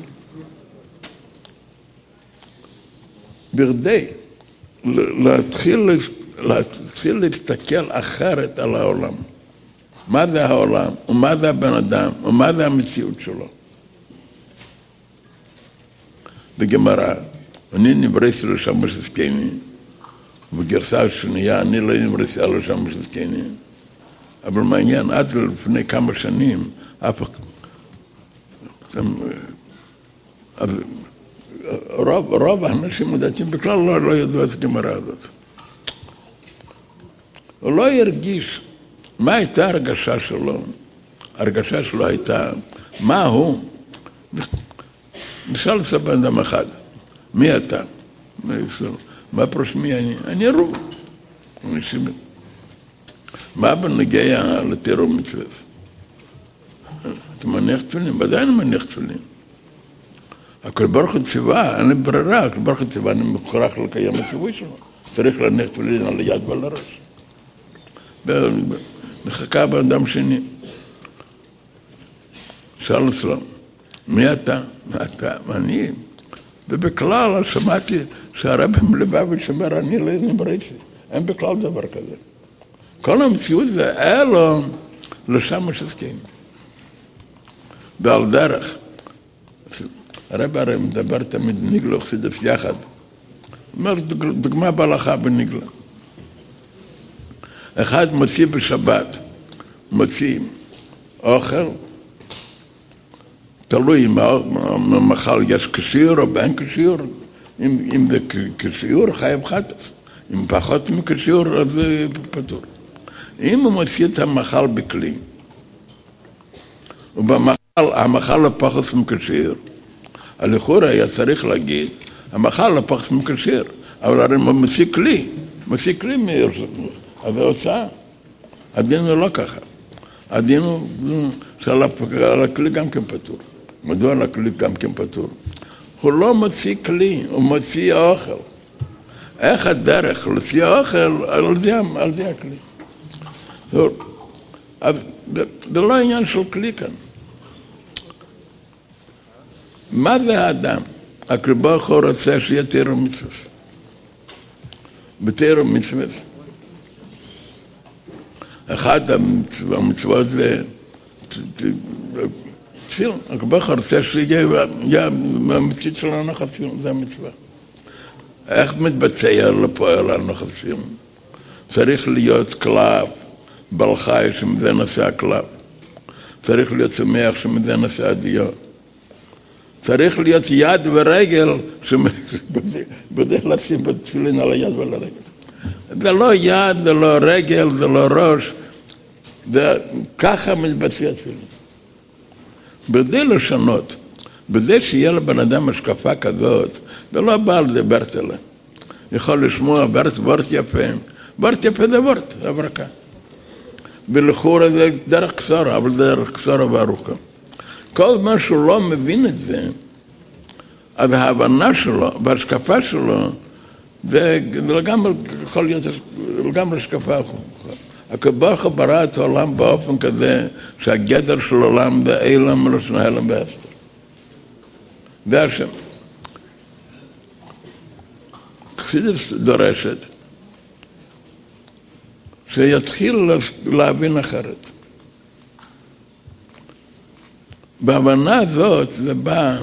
בכדי להתחיל, להתחיל להסתכל אחרת על העולם. מה זה העולם, ומה זה הבן אדם, ומה זה המציאות שלו. בגמרא, אני נברסתי לו שם משסקני, בגרסה השנייה אני לא נברסתי לו שם משסקני, אבל מעניין, עד לפני כמה שנים, אף רוב, רוב האנשים הדתיים בכלל לא, לא ידעו את הגמרא הזאת. הוא לא ירגיש מה הייתה הרגשה שלו. הרגשה שלו הייתה, מה הוא? נשאל את בן אדם אחד, מי אתה? מה פרוש מי אני? אני רוב. מה בנגיע לתירו מצוות? אתה מניח תפילין? ודאי אני מניח תפילין. הכל ברוך הוא ציווה, אין לי ברירה, הכל ברוך הוא ציווה, אני מוכרח לקיים הציווי שלו. צריך להניח תפילין על היד ועל הראש. נחכה באדם שני. שאל אצלו, מי אתה? אתה, אני. ובכלל שמעתי שהרבי מלובביץ' אומר, אני לא נבראתי. אין בכלל דבר כזה. כל המציאות זה אלו לשם משסקים. ועל דרך. הרבי הרי מדבר תמיד ניגלה וחסידות יחד. אומר, דוגמה בהלכה בניגלה. אחד מוציא בשבת, מוציא אוכל, תלוי אם המאכל יש כשיר או בין כשיר, אם, אם זה כשיר חייב חטף, אם פחות מכשיר אז זה פטור. אם הוא מוציא את המאכל בכלי, ובמאכל, המאכל לא פחות מכשיר, הלכאורה היה צריך להגיד, המאכל לא פחות מכשיר, אבל הרי הוא מוציא כלי, מוציא כלי מהרסות, אז זה הוצאה. הדין הוא לא ככה. הדין הוא שעל הכלי גם כן פטור. מדוע על הכלי גם כן פטור? הוא לא מוציא כלי, הוא מוציא אוכל. איך הדרך להוציא אוכל על ידי, על ידי הכלי? אז זה לא עניין של כלי כאן. מה זה האדם? הקדוש ברוך הוא רוצה שיהיה תורה ומצוות. בתורה ומצוות. אחד המצוות זה תפילה. הקדוש ברוך הוא רוצה שיהיה מהמצית של הנחת תפילה, זה המצווה. איך מתבצע לפועל הנחת תפילה? צריך להיות כלב, בעל חי שמזה נעשה הכלב. צריך להיות צמח שמזה נעשה הדיו. צריך להיות יד ורגל שבדרך לשים בתפילין על היד ועל הרגל. זה לא יד, זה לא רגל, זה לא ראש. זה ככה מתבצע תפילין. בדי לשנות, בדי שיהיה לבן אדם השקפה כזאת, זה לא בא לדבר תלה. יכול לשמוע וורט, וורט יפה. וורט יפה זה וורט, זה ברכה. ולכאורה זה דרך קצרה, אבל דרך קצרה וארוכה. כל מה שהוא לא מבין את זה, אז ההבנה שלו והשקפה שלו, זה לגמרי יכול להיות לגמרי השקפה. הקדוש ברוך הוא ברא את העולם באופן כזה שהגדר של העולם זה אילם ולשון הלם והסתר. זה השם. חסידות דורשת שיתחיל להבין אחרת. בהבנה הזאת זה בא,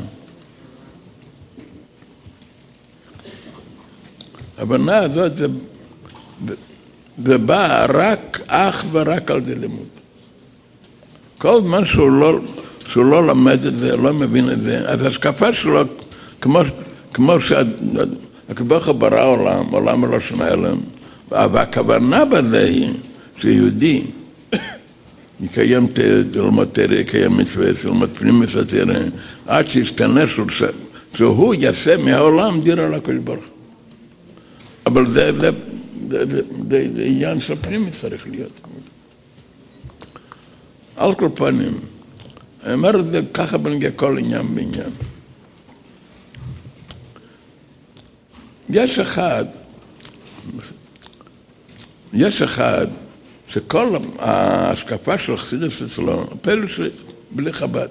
ההבנה הזאת זה, זה בא רק אך ורק על די לימוד. כל זמן שהוא לא, שהוא לא למד את זה, לא מבין את זה, אז השקפה שלו, כמו, כמו שהקדוש ברא עולם, עולם לא שונה אליהם, והכוונה בזה היא שיהודי יקיים ללמוד תורה, יקיים מצווה, ללמוד פנים וסתירה, עד שישתנה שהוא יעשה מהעולם דיר על הקדוש ברוך הוא. אבל זה, זה, זה, זה, זה, זה עניין של פנים צריך להיות. על כל פנים, אני אומר את זה ככה בנגיע כל עניין בעניין. יש אחד, יש אחד, שכל ההשקפה של חסידות אצלו, פלא בלי חב"ד.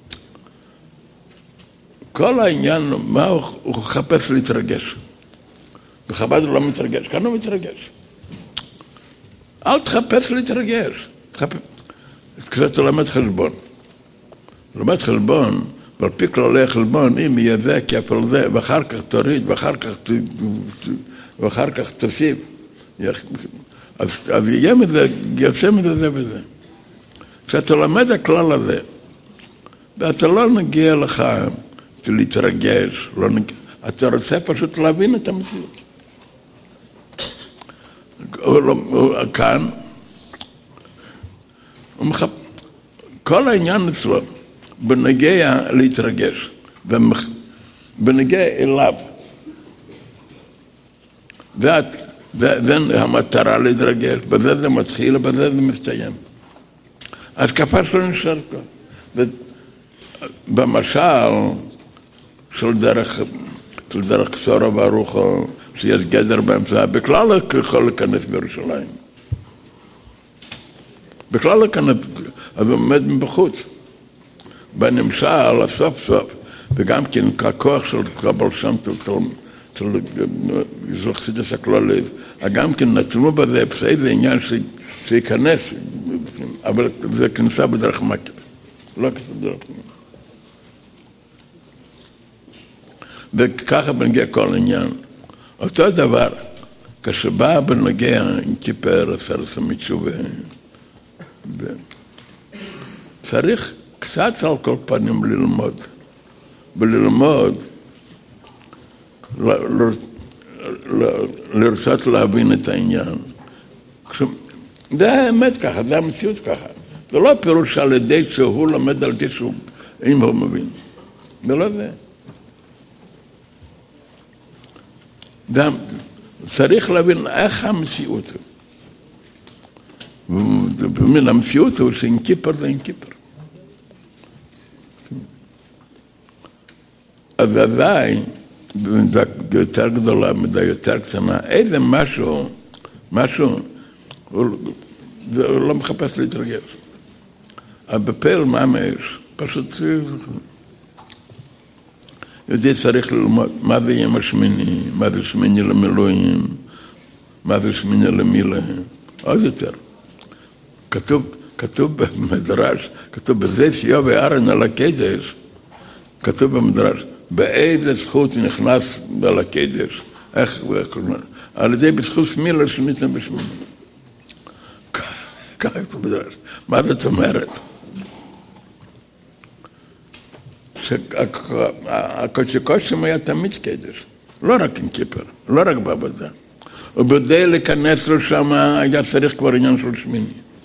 כל העניין, מה הוא, הוא חפש להתרגש. בחב"ד הוא לא מתרגש, כאן הוא מתרגש. אל תחפש להתרגש. כשאתה לומד חשבון. לומד חשבון, ועל פי כללי חשבון, אם יהיה זה, כיף על זה, ואחר כך תוריד, ואחר כך, ואחר כך תוסיף. אז, אז יהיה מזה, יוצא מזה זה וזה. כשאתה לומד הכלל הזה, ואתה לא נגיע לך להתרגש, לא נגיע, אתה רוצה פשוט להבין את המציאות. כאן, כל העניין אצלו, בנגיע להתרגש, בנגיע אליו, ואת, זה המטרה להתרגש, בזה זה מתחיל, בזה זה מסתיים. השקפה שלו נשאר כבר. במשל של דרך, של דרך סורה ברוך הוא, שיש גדר באמצע, בכלל יכול להיכנס בירושלים. בכלל לא כאן, אז הוא עומד מבחוץ. בנמשל, סוף סוף, וגם כן הכוח של קבל שם של זוכסידס הכלולית, גם כן נתנו בזה פסאי, זה עניין שיכנס, אבל זה כניסה בדרך מקף, לא כניסה בדרך מקף. וככה בנגיע כל עניין. אותו דבר, כשבא בנגיע עם כיפר, סרס המצ'ובה, צריך קצת על כל פנים ללמוד, וללמוד, לרצות להבין את העניין. זה האמת ככה, זה המציאות ככה. זה לא פירוש על ידי שהוא לומד על ידי שהוא, אם הוא מבין. זה לא זה. זה צריך להבין איך המציאות הוא. ומן המציאות הוא שאין כיפר זה אין כיפר. אז עדיין, במידה יותר גדולה, במידה יותר קטנה, איזה משהו, משהו, הוא לא מחפש להתרגש. אבל בפעל ממש, פשוט יודע צריך ללמוד מה זה יום השמיני, מה זה שמיני למילואים, מה זה שמיני למילה, עוד יותר. כתוב, כתוב במדרש, כתוב בזה סיוע וארן על הקדש, כתוב במדרש, באיזה זכות נכנס על הקדש, איך, איך, על ידי בזכות מילה שניתן בשמיני. ככה כתוב במדרש. מה זאת אומרת? שהקודש היה תמיד קדש, לא רק עם כיפר, לא רק בעבודה. ובדי להיכנס לו שם היה צריך כבר עניין של שמיני.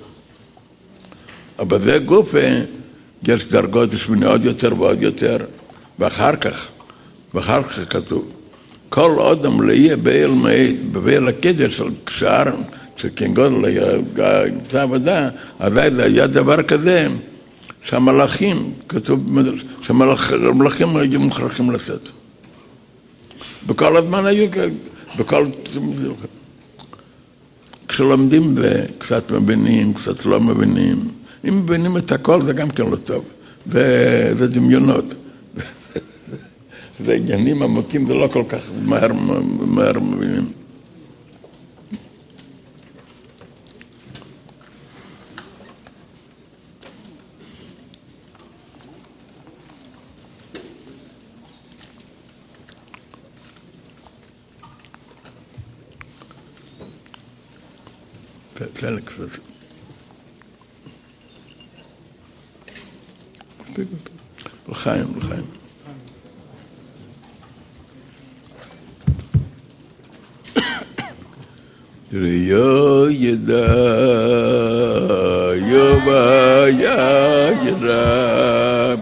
אבל זה גוף, יש דרגות שמיני עוד יותר ועוד יותר, ואחר כך, ואחר כך כתוב, כל אדם לא יהיה בעל מעיד, בעל הקדש, כשאר, כשכן גודל היה עבודה, אז היה דבר כזה, שהמלאכים, כתוב, שהמלאכים היו מוכרחים לצאת. בכל הזמן היו, בכל... כשלומדים וקצת מבינים, קצת לא מבינים, אם מבינים את הכל זה גם כן לא טוב. זה דמיונות. זה עניינים עמוקים, זה לא כל כך מהר, מהר מבינים. תן לי קצת. לחיים, לחיים. ריו ידע, יובה ידע.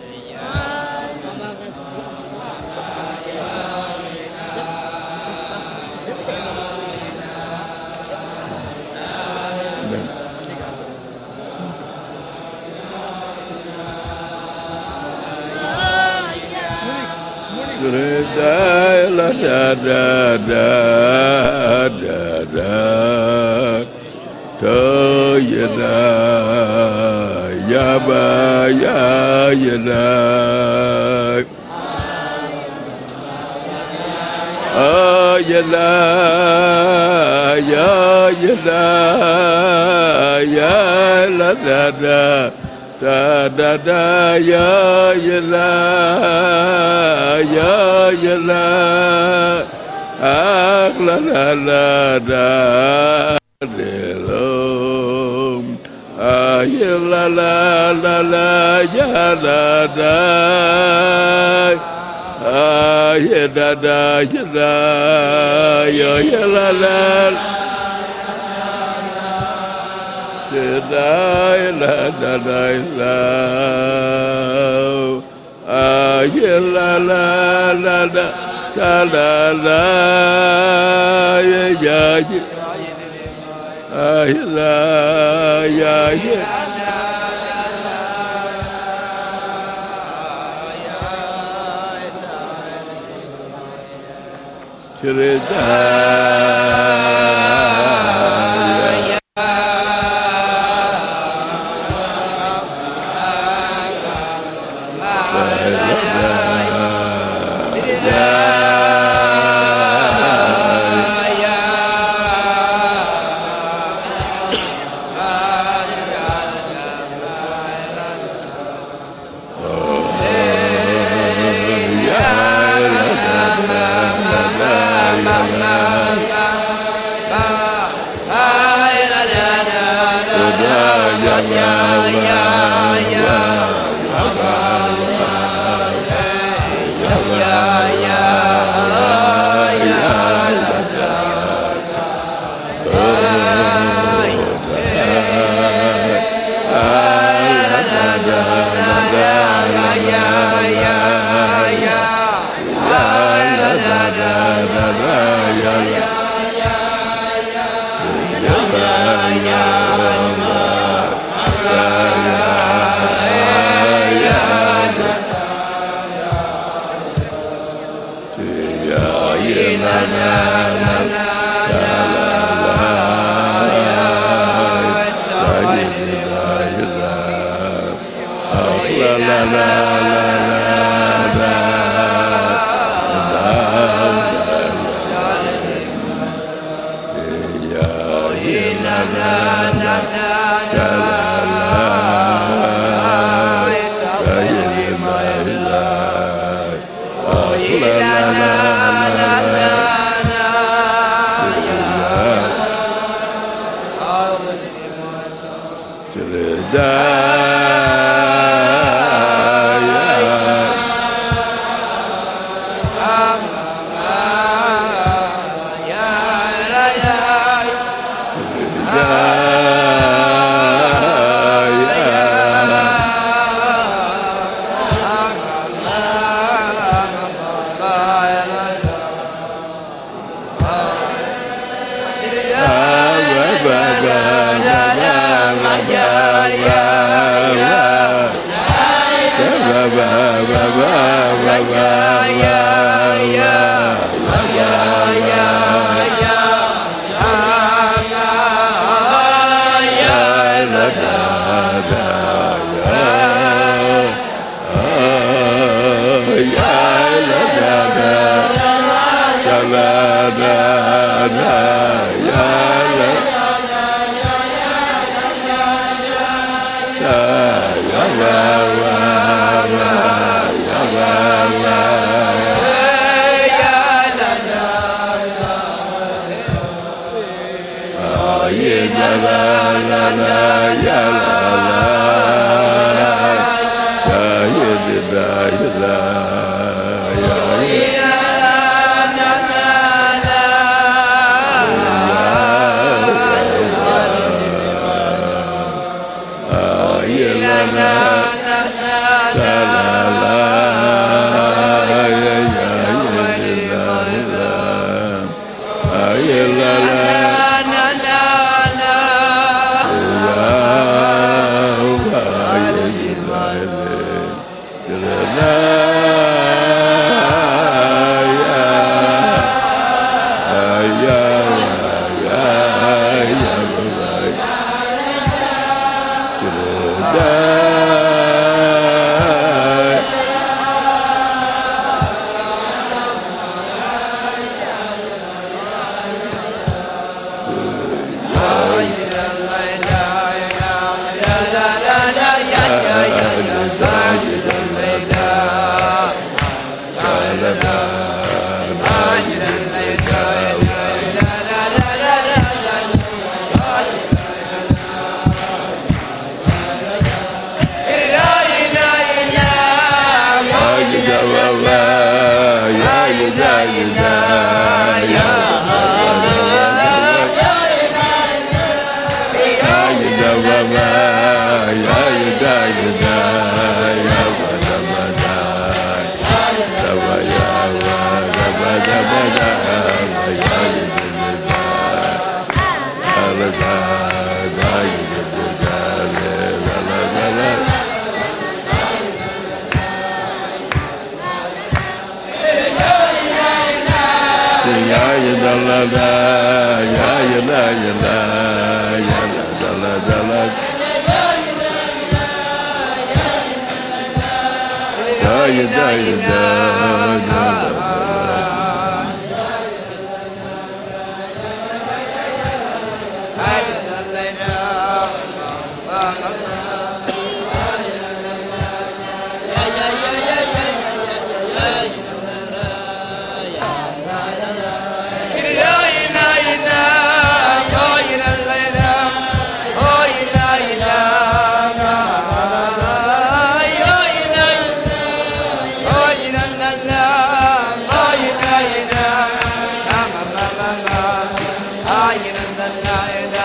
Da la da da da da da to yada ya ba ya yada ah yada ya yada ya la da da da da da ya ya la ya ya la ah la la la da de lo ah ya la la la la ya la da ah ya da da ya la ya ya la la da la da da la ah ya la la la da ta la la ya ya ah la ya ya Tirida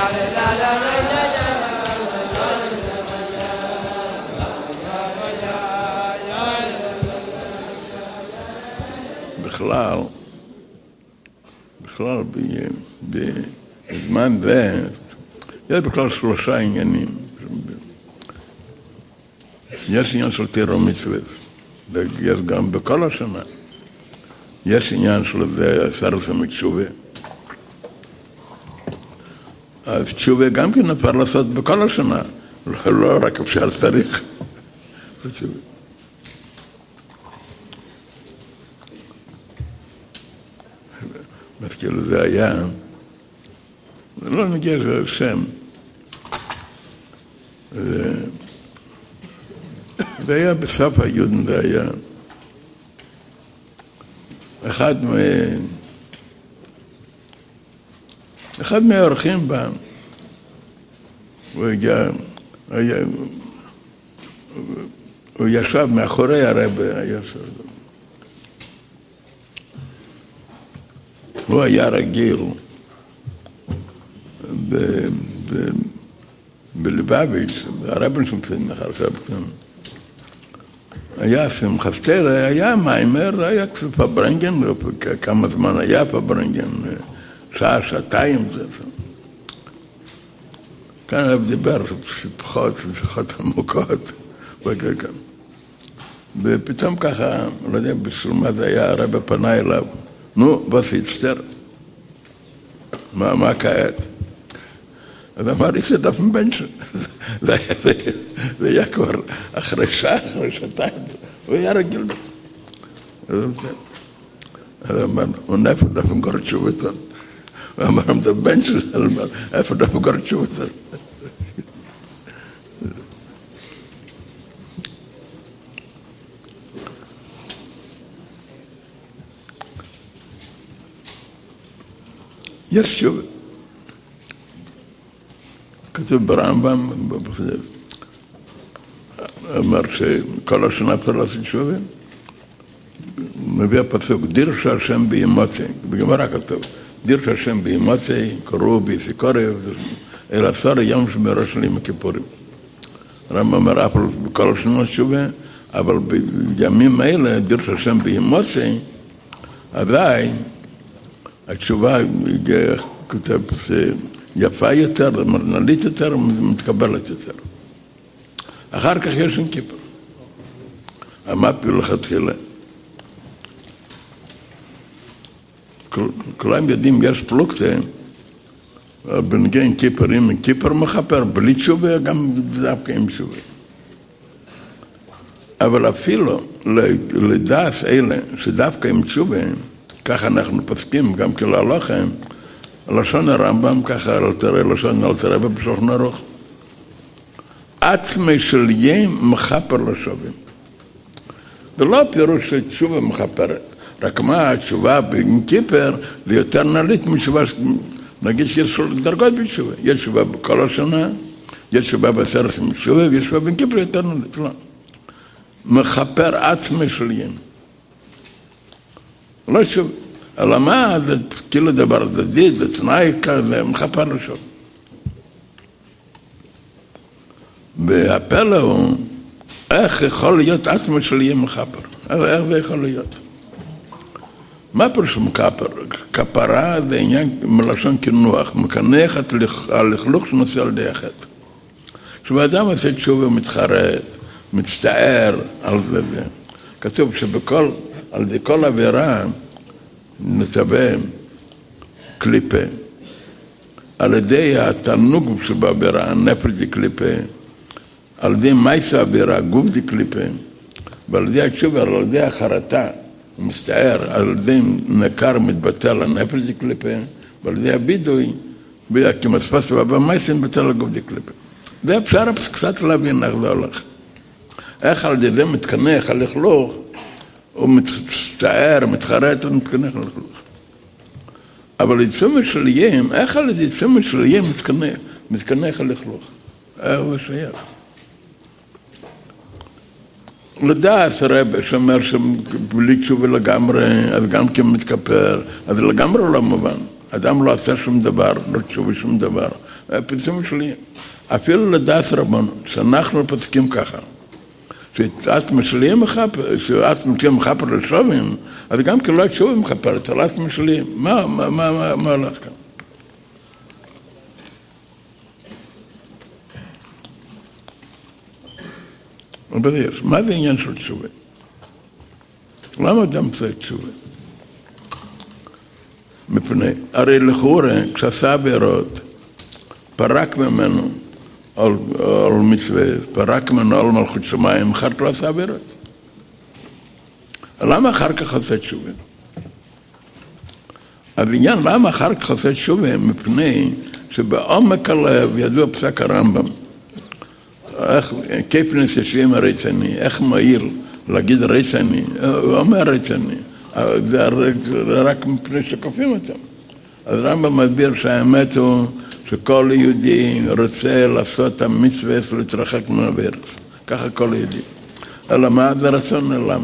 בכלל, בכלל, בזמן זה, יש בכלל שלושה עניינים. יש עניין של תירו מצוות, יש גם בכל השנה. יש עניין של זה, סרס המקשובה. אז תשובה גם כן אפשר לעשות בכל השנה, לא רק אפשר צריך. אז כאילו זה היה, זה לא נגיע לשם. זה, זה היה בסוף היודן, זה היה אחד מה... אחד מהאורחים בה, הוא היה, היה, הוא ישב מאחורי הרב, היה שם. הוא היה רגיל בלבביץ', הרבן שומפין אחר כך, היה שמחסתר, היה מיימר, היה קצת פברנגן, כמה זמן היה פברנגן, שעה, שעתיים, זה שם. כאן הרב דיבר שיחות, שיחות עמוקות, וכאלה. ופתאום ככה, לא יודע, בשביל מה זה היה, הרב פנה אליו, נו, was ist der? מה, מה כעת? אז אמר, יש את אף מבנשן. זה היה כבר אחרי שעה, אחרי שעתיים, הוא היה רגיל. אז אמר, הוא נפל דף גור תשובתון. הוא אמר, את הבנשן, איפה דף גור תשובתון? יש תשובה. כתוב ברמב"ם, אמר שכל השנה אפשר לעשות תשובה. מביא הפסוק, דיר שהשם בימוצי, בגמרא כתוב, דיר שהשם בימוצי, קראו ביסיקורב, אל עשר יום שמראש שלי מכיפורים. הרמב"ם אומר, אף בכל השנה תשובה, אבל בימים האלה, דיר שהשם בימוצי, עדיין, התשובה כותב יפה יותר, מרנלית יותר, מתקבלת יותר. אחר כך יש עם כיפר. אמרתי לכתחילה. כולם יודעים, יש פלוקטה, בנגן כיפרים, כיפר מחפר, בלי תשובה, גם דווקא עם תשובה. אבל אפילו לדעת אלה, שדווקא עם תשובה, ככה אנחנו פסקים גם כלהלוכם, לשון הרמב"ם, ככה אל תראה לשון אל תראה בשולחן ערוך. עצמי של ים מחפר לשובים. זה לא פירוש של תשובה מחפרת, רק מה התשובה בכיפר זה יותר נעלית מתשובה, נגיד שיש דרגות בתשובה. יש תשובה בכל השנה, יש תשובה בעשרת תשובה, ויש תשובה בכיפר יותר נעלית. לא. מחפר עצמי של ים. לא תשובה. אלא מה, זה כאילו דבר דדית, זה תנאי כזה, מחפר לשוב. והפלא הוא, איך יכול להיות עצמו של יהיה מחפר? איך זה יכול להיות? מה פירוש מחפר? כפרה זה עניין מלשון כנוח, מקנח את הלכלוך שנושא על די החטא. כשאדם עושה תשובה מתחרט, מצטער על זה. כתוב שבכל, על די כל עבירה, נתווה קליפה, על ידי התענוג שבעבירה, נפש די קליפה, על ידי מייסה עבירה, גוף די קליפה, ועל ידי התשובה, על ידי החרטה, הוא מסתער, על ידי נקר מתבטל הנפש די קליפה, ועל ידי הבידוי, כמספס ובא מייסה מתבטל הגוף די קליפה. זה אפשר קצת להבין איך זה הולך. איך על ידי זה מתקנח, הלך לוך, הוא מצטער, מתחרט, הוא מתקנח לכלוך. אבל לתשומת של ים, איך על ידי תשומת של ים מתקנח, מתקנח לכלוך? איך הוא שייך? לדעת הרב שאומר שבלי תשובה לגמרי, אז גם כן מתכפר, אז לגמרי לא מובן. אדם לא עשה שום דבר, לא תשובה שום דבר. הפרסום שלי, אפילו לדעת רבנו, שאנחנו פוסקים ככה, שאת משלים מחפר, שאת משלים מחפר לשובים, אז גם כי לא את שובים מחפרת, אבל את משלים. מה, מה, מה, מה הולך כאן? אבל יש, מה זה עניין של תשובה? למה אדם צריך תשובה? מפני, הרי לכאורה, כשעשה עבירות, פרק ממנו על, על מצווה, פרק ממנו על מלכות שמיים, אחר כך לא עשה עבירות. למה אחר כך עושה תשובה? העניין, למה אחר כך עושה תשובה? מפני שבעומק הלב ידוע פסק הרמב"ם, איך כיפנס ישיים הרצני, איך מהיר להגיד רצני, הוא אומר רצני, זה רק מפני שכופים אותם. אז רמב"ם מסביר שהאמת הוא שכל יהודי רוצה לעשות את המצווה ולהתרחק מהעבירות. ככה כל יהודי. אלא מה? זה רצון נעלם.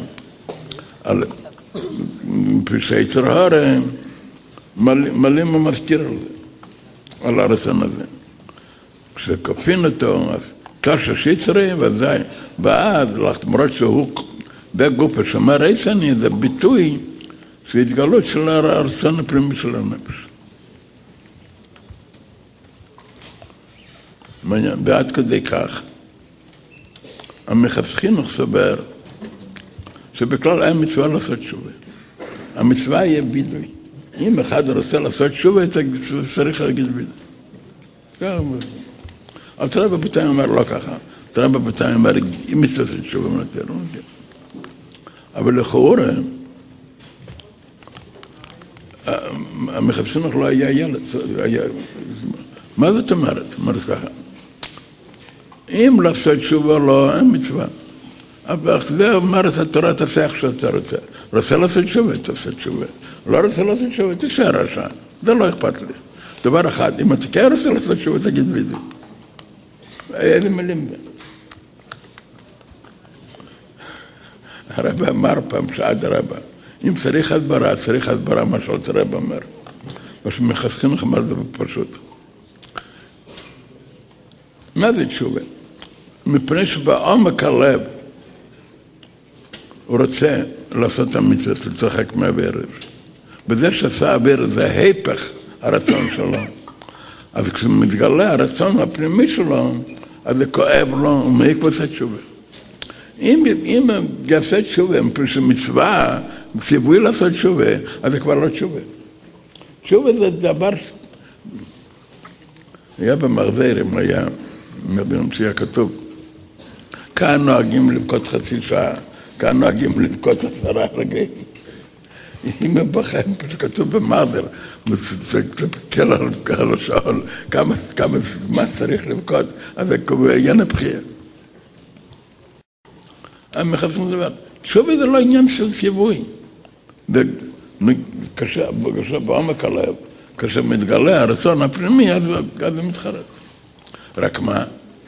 פשעי הרי מלאים ומזכיר על זה, על הרצון הזה. כשכופים אותו, אז תשע שיצרי, וזה בעד, למרות שהוא בגוף השמה רצני, זה ביטוי של התגלות של הרצון הפנימי של הנפש. ועד כדי כך, המחפש חינוך סובר שבכלל אין מצווה לעשות תשובה. המצווה יהיה בידוי. אם אחד רוצה לעשות תשובה, צריך להגיד בידוי. אז תראה בבתיים אומר לא ככה. תראה בבתיים אומר, אם מצווה לעשות תשובה, מנתר, לא מנתר. אבל לכאורה, המחפש חינוך לא היה ילד. מה זאת אומרת? אומרת ככה. אם לעשות תשובה לא, אין מצווה. אבל זה אומרת התורה, תעשה איך שאתה רוצה. רוצה לעשות תשובה, תעשה תשובה. לא רוצה לעשות תשובה, תשאר רשע. זה לא אכפת לי. דבר אחד, אם אתה כן רוצה לעשות תשובה, תגיד בידי. איזה מילים זה. הרב אמר פעם שעד הרבה, אם צריך הסברה, צריך הסברה מה שאתה רב אומר. מה שמחסכים לך אמר זה פשוט. מה זה תשובה? מפני שבעומק הלב הוא רוצה לעשות את המצווה, לצחק מהעבירות. בזה שעשה העבירות זה ההפך הרצון שלו. אז כשמתגלה הרצון הפנימי שלו, אז זה כואב לו, הוא מעיק ועושה תשובה. אם, אם יעשה תשובה, מפני שמצווה, ציווי לעשות תשובה, אז זה כבר לא תשובה. תשובה זה דבר... היה במחזירים, היה... ממציא הכתוב, כאן נוהגים לבכות חצי שעה, כאן נוהגים לבכות עשרה רגעים. אם הם בחיים, כתוב במחזיר, תסתכל על השעון, כמה, כמה זמן צריך לבכות, אז זה עניין הבחייה. הם מחפשים דבר. תשובה זה לא עניין של ציווי. זה קשה, קשה בעומק הלב, כאשר מתגלה הרצון הפנימי, אז זה מתחרט. רק מה?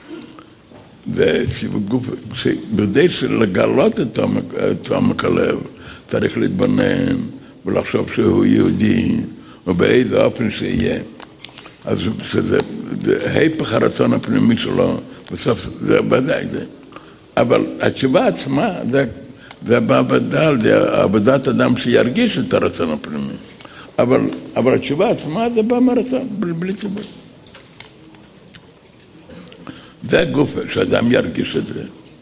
בכדי לגלות את עומק הלב, צריך להתבונן ולחשוב שהוא יהודי, ובאיזה אופן שיהיה. אז זה היפך הרצון הפנימי שלו, בסוף זה ודאי זה. אבל התשובה עצמה, זה בעבודה, זה עבודת אדם שירגיש את הרצון הפנימי. אבל, אבל התשובה עצמה זה בא מהרצון, בלי ציבור. זה הגוף שאדם ירגיש את זה.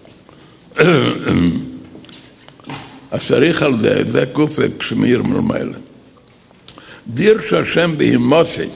אז צריך על זה, זה גוף כשמאיר מלמעלה. דיר שהשם בהימוסי,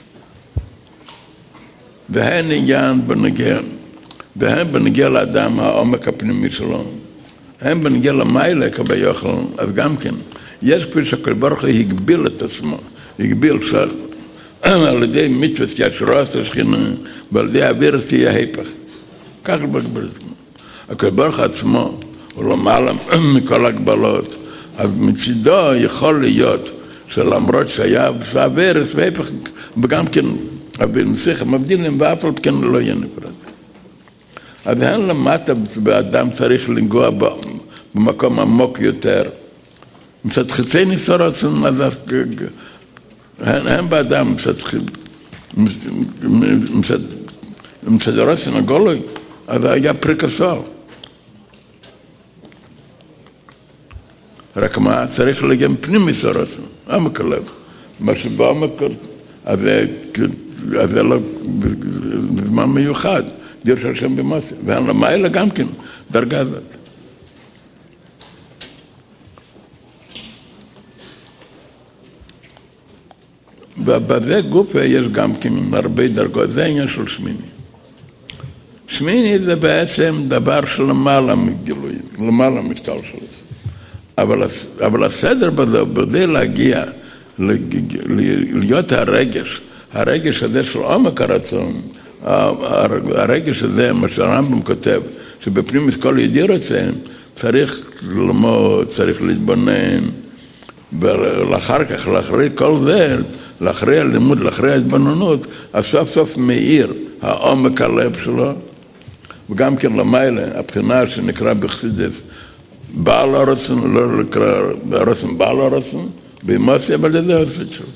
והן עניין בנגיע, והן בנגיע לאדם העומק הפנימי שלו, הם בנגיע למעלה כביכול, אז גם כן, יש כפי שהקדוש ברוך הוא הגביל את עצמו, הגביל של... על ידי מצוות ישרות השכינה, ועל ידי האוויר תהיה ההפך. כך בגבל עצמו. הקדוש ברוך עצמו, הוא לא מעלה מכל הגבלות, אז מצידו יכול להיות שלמרות שהיה האוויר, וההפך, וגם כן, בנסיך המבדילים, ואף על כן לא יהיה נפרד. אז אין למטה, באדם צריך לנגוע במקום עמוק יותר. מצד חצי ניסור עצמו, אז הם באדם מסדרות סנגולוי, אז היה פרקסול. רק מה, צריך להגיע פנים מסורת, עמק הלב. מה שבעמק, אז זה לא בזמן מיוחד, דיר של השם במעשה. והמעלה גם כן, דרגה הזאת. ובזה גופה יש גם כן הרבה דרגות, זה עניין של שמיני. שמיני זה בעצם דבר של למעלה מגילוי, למעלה משתל של זה. אבל, אבל הסדר בזה, בזה להגיע, להיות הרגש, הרגש הזה של עומק הרצון, הרגש הזה, מה שהרמב"ם כותב, שבפנים כל ידיע רוצה, צריך ללמוד, צריך להתבונן, ולאחר כך, לאחרי כל זה, לאחרי הלימוד, לאחרי ההתבוננות, אז סוף סוף מאיר העומק הלב שלו, וגם כן למעלה, הבחינה שנקרא בחסידות, בעל הרצון, לא לקרוא הרצון, בעל הרצון, באמוציה, אבל זה עושה שוב.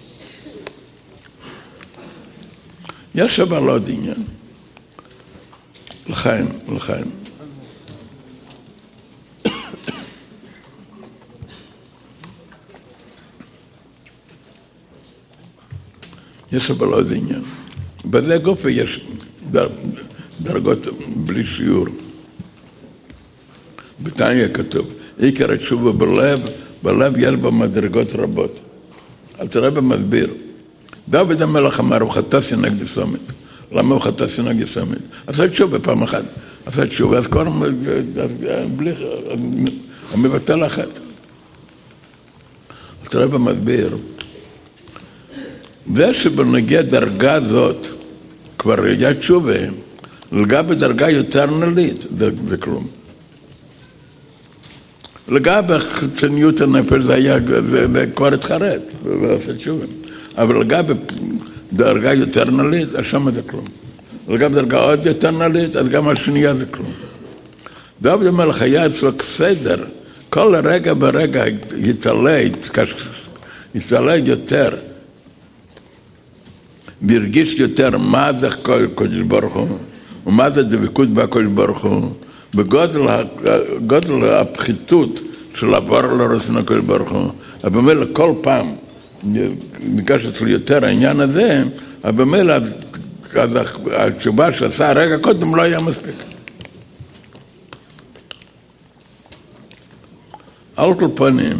יש אבל עוד עניין. לחיים, לחיים. יש אבל עוד עניין. בזה גופה יש דר, דרגות בלי שיעור. בתניא כתוב, עיקר התשובה בלב, בלב יש בה מדרגות רבות. אל תראה במסביר. דוד המלך אמר, הוא חטא סנגד סומית. למה הוא חטא סנגד סומית? עשה תשובה פעם אחת. עשה תשובה, אז כבר בלי, מבטל אחת. אל תראה במסביר. זה שבנגיע דרגה זאת, כבר היה תשובה, לגבי דרגה יותר נלית, זה, זה כלום. לגבי חיצוניות הנפש זה היה, זה, זה כבר התחרט, ועושה תשובה. אבל לגבי דרגה יותר נלית, אז שם זה כלום. לגבי דרגה עוד יותר נלית, אז גם השנייה זה כלום. דוד המלך היה אצלו סדר, כל רגע ברגע יתעלה, יתעלה יותר, והרגיש יותר מה זה קודש ברוך הוא, ומה זה דבקות בקודש ברוך הוא, בגודל הפחיתות של לעבור לרצון הקודש ברוך הוא, אבל במילא כל פעם ניגש אצל יותר העניין הזה, אבל במילא התשובה שעשה הרגע קודם לא היה מספיק. על כל פנים,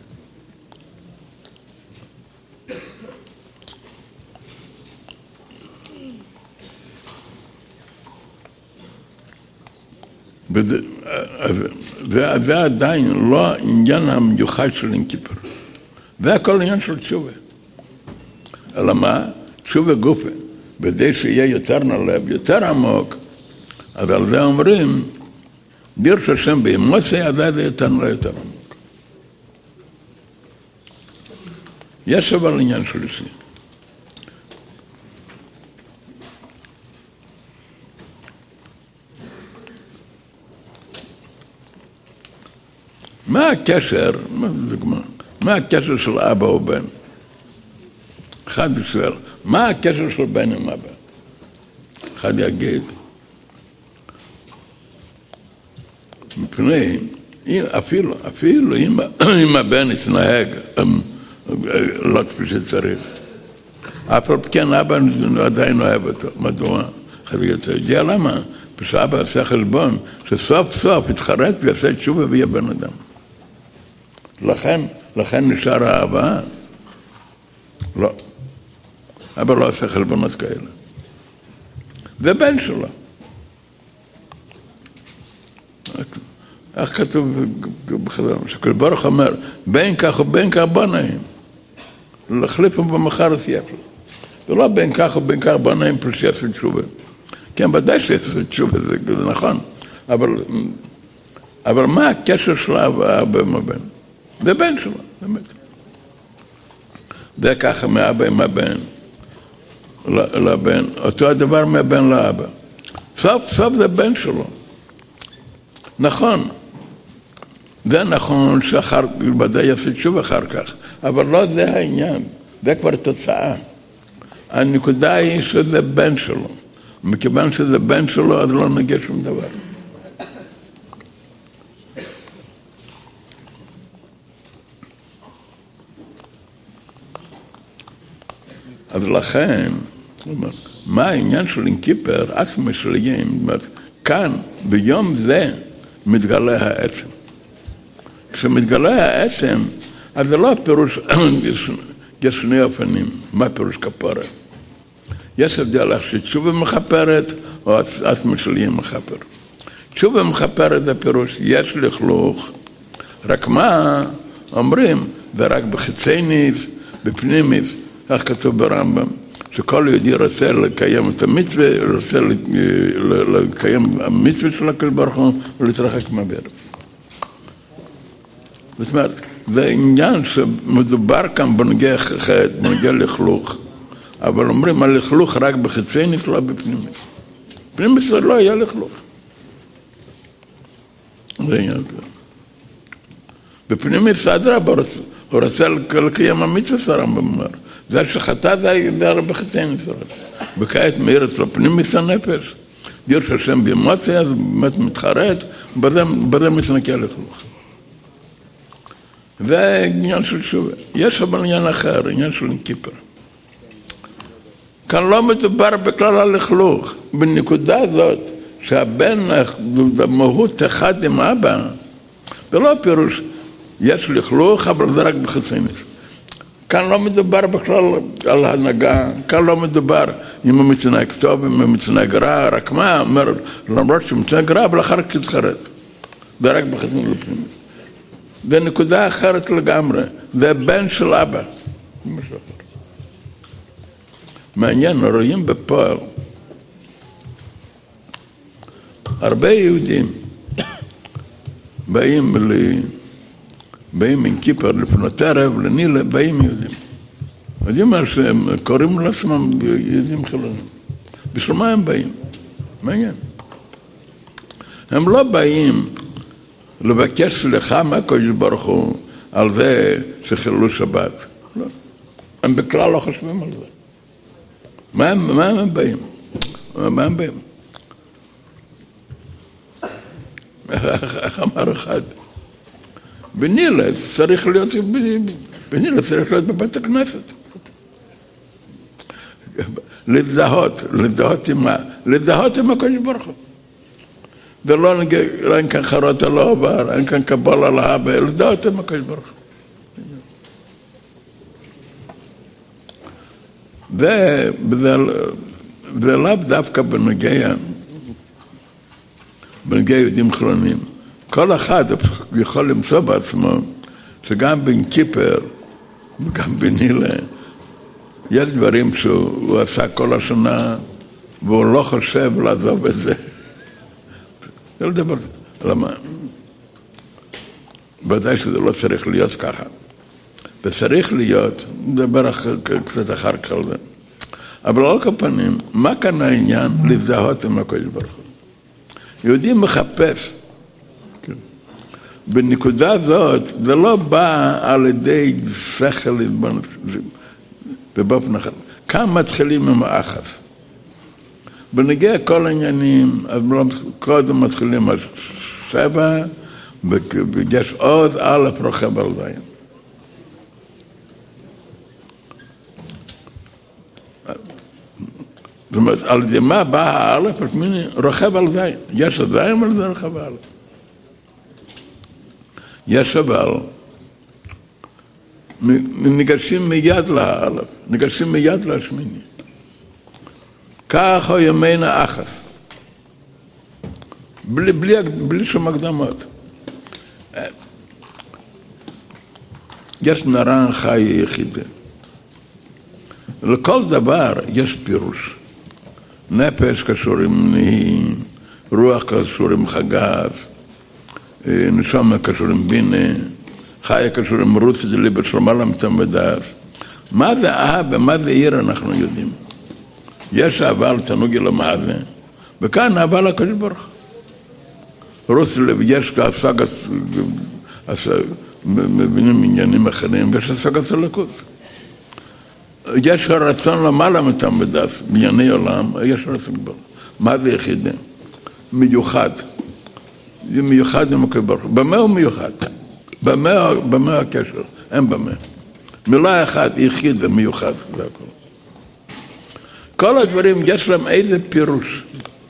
זה עדיין לא עניין המיוחד של יום כיפור. זה הכל עניין של תשובה. אלא מה? תשובה גופה. כדי שיהיה יותר נלב, יותר עמוק, אז על זה אומרים, דיר שהשם באמוציה, אז זה יותר נלב, יותר עמוק. יש אבל עניין של אישי. מה הקשר, מה הקשר של אבא או בן? אחד שואל, מה הקשר של בן עם אבא? אחד יגיד, מפני, אפילו, אפילו אם, אם הבן יתנהג לא כפי שצריך, אף על כן אבא עדיין אוהב אותו. מדוע? אחד יגיד, אתה יודע למה? כשאבא עושה חשבון, שסוף סוף יתחרט ויעשה תשובה ויהיה בן אדם. לכן, לכן נשאר האהבה? לא. אבא לא עושה חלבונות כאלה. זה בן שלו. איך כתוב בחז"ל? שכל ברוך אומר, בין כך ובין כך בנאים. להחליפם במחר הסייף. זה לא בין כך ובין כך בנאים פשוט שיעשו תשובה. כן, ודאי שיעשו תשובה, זה, זה נכון. אבל, אבל מה הקשר של האבא עם הבן? זה בן שלו, באמת. זה ככה מאבא עם הבן, לבן, אותו הדבר מהבן לאבא. סוף סוף זה בן שלו. נכון, זה נכון שאחר, ודאי יעשה שוב אחר כך, אבל לא זה העניין. זה כבר תוצאה. הנקודה היא שזה בן שלו. מכיוון שזה בן שלו, אז לא נגיע שום דבר. אז לכן, מה העניין של אינקיפר, עצמי של יים, כאן, ביום זה, מתגלה העצם. כשמתגלה העצם, אז זה לא הפירוש, יש שני אופנים, מה פירוש כפרה? יש הבדל איך שתשובה מחפרת, או עצמי של יים מחפר. תשובה מחפרת זה פירוש, יש לכלוך, רק מה, אומרים, זה רק בחיצייניס, בפנימיס, כך כתוב ברמב"ם, שכל יהודי רוצה לקיים את המצווה, רוצה לקיים המצווה של הקדוש ברוך הוא ולהתרחק מהברב. זאת אומרת, זה עניין שמדובר כאן בנוגע חטא, בנוגע לכלוך, אבל אומרים על לכלוך רק בחיצייניס, לא בפנימיס. בפנימיס לא היה לכלוך. זה עניין כזה. בפנימיס אדרבה, הוא רוצה לקיים המצווה של הרמב"ם אומר. זה שחטא זה הרבה חטאים נפרד. וכעת מאיר אצלו פנימיס הנפש, דיר שהשם בימוצי, אז באמת מתחרט, בזה מתנקה לכלוך. זה עניין של שובה. יש אבל עניין אחר, עניין של אינקיפר. כאן לא מדובר בכלל על לכלוך. בנקודה הזאת, שהבן במהות אחד עם אבא, זה לא פירוש, יש לכלוך, אבל זה רק בחצייניס. כאן לא מדובר בכלל על הנהגה, כאן לא מדובר אם הוא מצנק טוב, אם הוא מצנק רע, רק מה, אומר, למרות שהוא מצנק רע, אבל אחר כך יתחרט. זה רק בחצייניס לפנימית. זה נקודה אחרת לגמרי, זה בן של אבא. מעניין, רואים בפועל, הרבה יהודים באים לי, באים עם כיפר לפנות ערב, לנילה, באים יהודים. יודעים מה שהם קוראים לעצמם יהודים חילונים. בשביל מה הם באים? מעניין. הם לא באים לבקש סליחה מהקדוש ברוך הוא על זה שחיללו שבת. לא. הם בכלל לא חושבים על זה. מה, מה הם באים? מה הם באים? איך אמר אחד? בנילה צריך להיות, בנילה צריך להיות בבית הכנסת. לדהות, לדהות עם מה? לדהות עם הקדוש ברוך הוא. זה לא, אין כאן חרות על העובר, אין כאן קבול על האבא, לדהות עם הקדוש ברוך הוא. זה לאו דווקא בנוגע, בנוגע יהודים חילונים. כל אחד יכול למצוא בעצמו שגם בין כיפר וגם בנילה יש דברים שהוא עשה כל השנה והוא לא חושב לעזוב את זה. זה לא דבר, למה? ודאי שזה לא צריך להיות ככה. וצריך להיות, נדבר קצת אחר כך על זה. אבל על כל פנים, מה כאן העניין? להזדהות עם הקדוש ברוך הוא. יהודי מחפש. בנקודה הזאת, זה לא בא על ידי שכל ובאופן אחר. כאן מתחילים עם האחת. בנגיע כל העניינים, אז קודם מתחילים על שבע, ויש עוד א' רוכב על זין. זאת אומרת, על ידי מה בא האלף, רוכב על זין. יש הזין, אבל זה רוכב האלף. יש אבל, ניגשים מיד לאלף, ניגשים מיד לשמיני. ככה ימין האחת. בלי, בלי, בלי שום הקדמות. יש נרן חי יחידה. לכל דבר יש פירוש. נפש קשור עם נהים, רוח קשור עם חגב, נשמה קשור עם בינה, חיה קשור עם רוץ דליבר שלמה למתם ודעת. מה זה אהבה, מה זה עיר אנחנו יודעים. יש אהבה לתנוגי למעלה, וכאן אהבה לקדוש ברוך הוא. רוץ דליבר, יש השגת, מבינים עניינים אחרים, ויש השגת הלכות. יש רצון למעלה מתמדף, בענייני עולם, יש רצון כבר. מה זה יחידה? מיוחד. זה מיוחד עם הקדוש ברוך הוא. במה הוא מיוחד? במה, במה הקשר? אין במה. מילה אחת, יחיד זה מיוחד, זה הכל. כל הדברים יש להם איזה פירוש.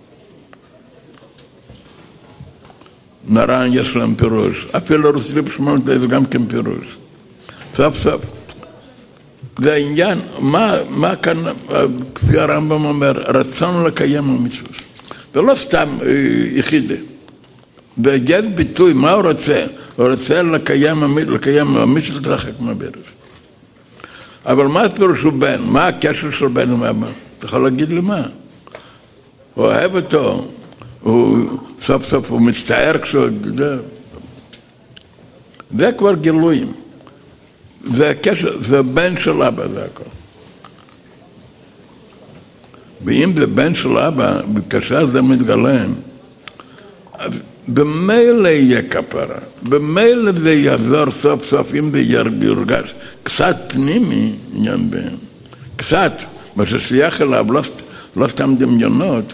נרן יש להם פירוש. אפילו רוסי בשמונת זה גם כן פירוש. סוף סוף. זה העניין, מה, מה כאן, כפי הרמב"ם אומר, רצון לקיים המצוות. ולא סתם יחידה. ויש ביטוי, מה הוא רוצה? הוא רוצה לקיים, לקיים המצוות להתרחק מהברז. אבל מה הפירוש הוא בן? מה הקשר של בן ומאבא? אתה יכול להגיד לי מה? הוא אוהב אותו, הוא סוף סוף הוא מצטער כשהוא... זה כבר גילויים. זה הקשר, זה בן של אבא, זה הכל. ואם זה בן של אבא, בקשר זה מתגלה, אז במילא יהיה כפרה, במילא זה יעזור סוף סוף, אם זה ירגש, קצת פנימי, עניין בהם, קצת, מה ששייך אליו, לא, לא סתם דמיונות,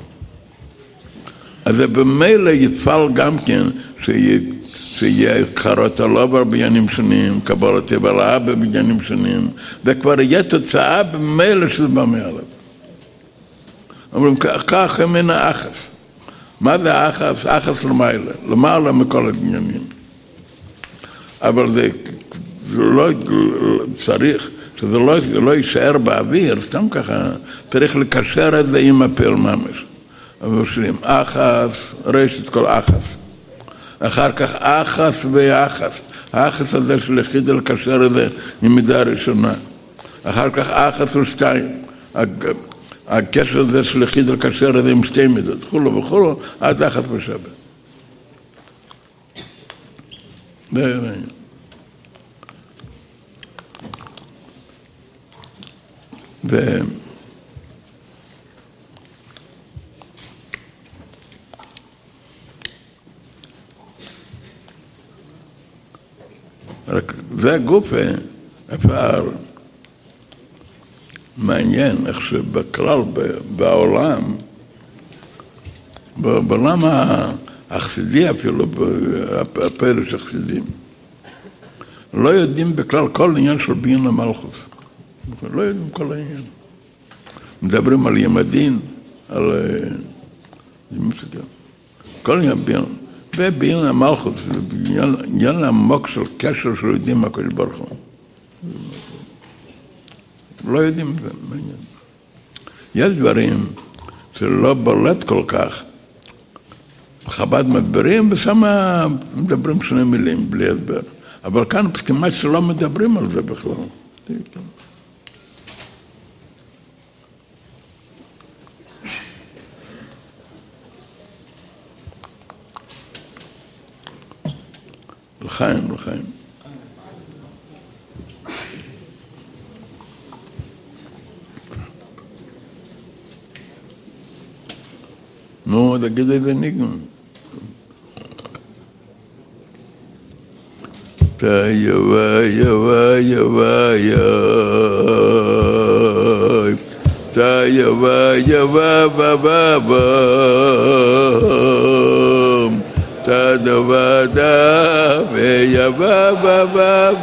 אז זה במילא יפעל גם כן, שיהיה, שיהיה חרות הלובר בעניינים שונים, קבלת טבע לאבא בעניינים שונים, וכבר יהיה תוצאה במילא שזה בא מעליו. אומרים, ככה מן האחס. מה זה האחס? האחס למעלה, למעלה מכל העניינים. אבל זה, זה לא צריך, שזה לא, לא יישאר באוויר, סתם ככה, צריך לקשר את זה עם הפעל ממש. אבל שרים, אחס, רשת כל אחס. אחר כך אחס ואחס. האחס הזה של יחיד לקשר את זה עם מידה ראשונה. אחר כך אחס ושתיים. הקשר הזה של יחיד לקשר את זה עם שתי מידות, חולו וחולו, עד אחת ושבת. זה העניין. ו... רק זה גופה, אפשר מעניין איך שבכלל בעולם, בעולם החסידי אפילו, הפרש החסידים, לא יודעים בכלל כל עניין של בינה המלכות. לא יודעים כל העניין. מדברים על ימדין, על... כל עניין בינה. ובינה המלכות זה עניין עמוק של קשר של יודעים הקדוש ברוך הוא. לא יודעים את זה, מעניין. יש דברים שלא בולט כל כך. חב"ד מדברים ושם מדברים שני מילים בלי הסבר. אבל כאן כמעט שלא מדברים על זה בכלל. לחיים, לחיים. נו, תגיד איזה ניגון. תה יווה יווה יווה יווה תה יווה יווה בבא בם תה דווה דה ויווה בבא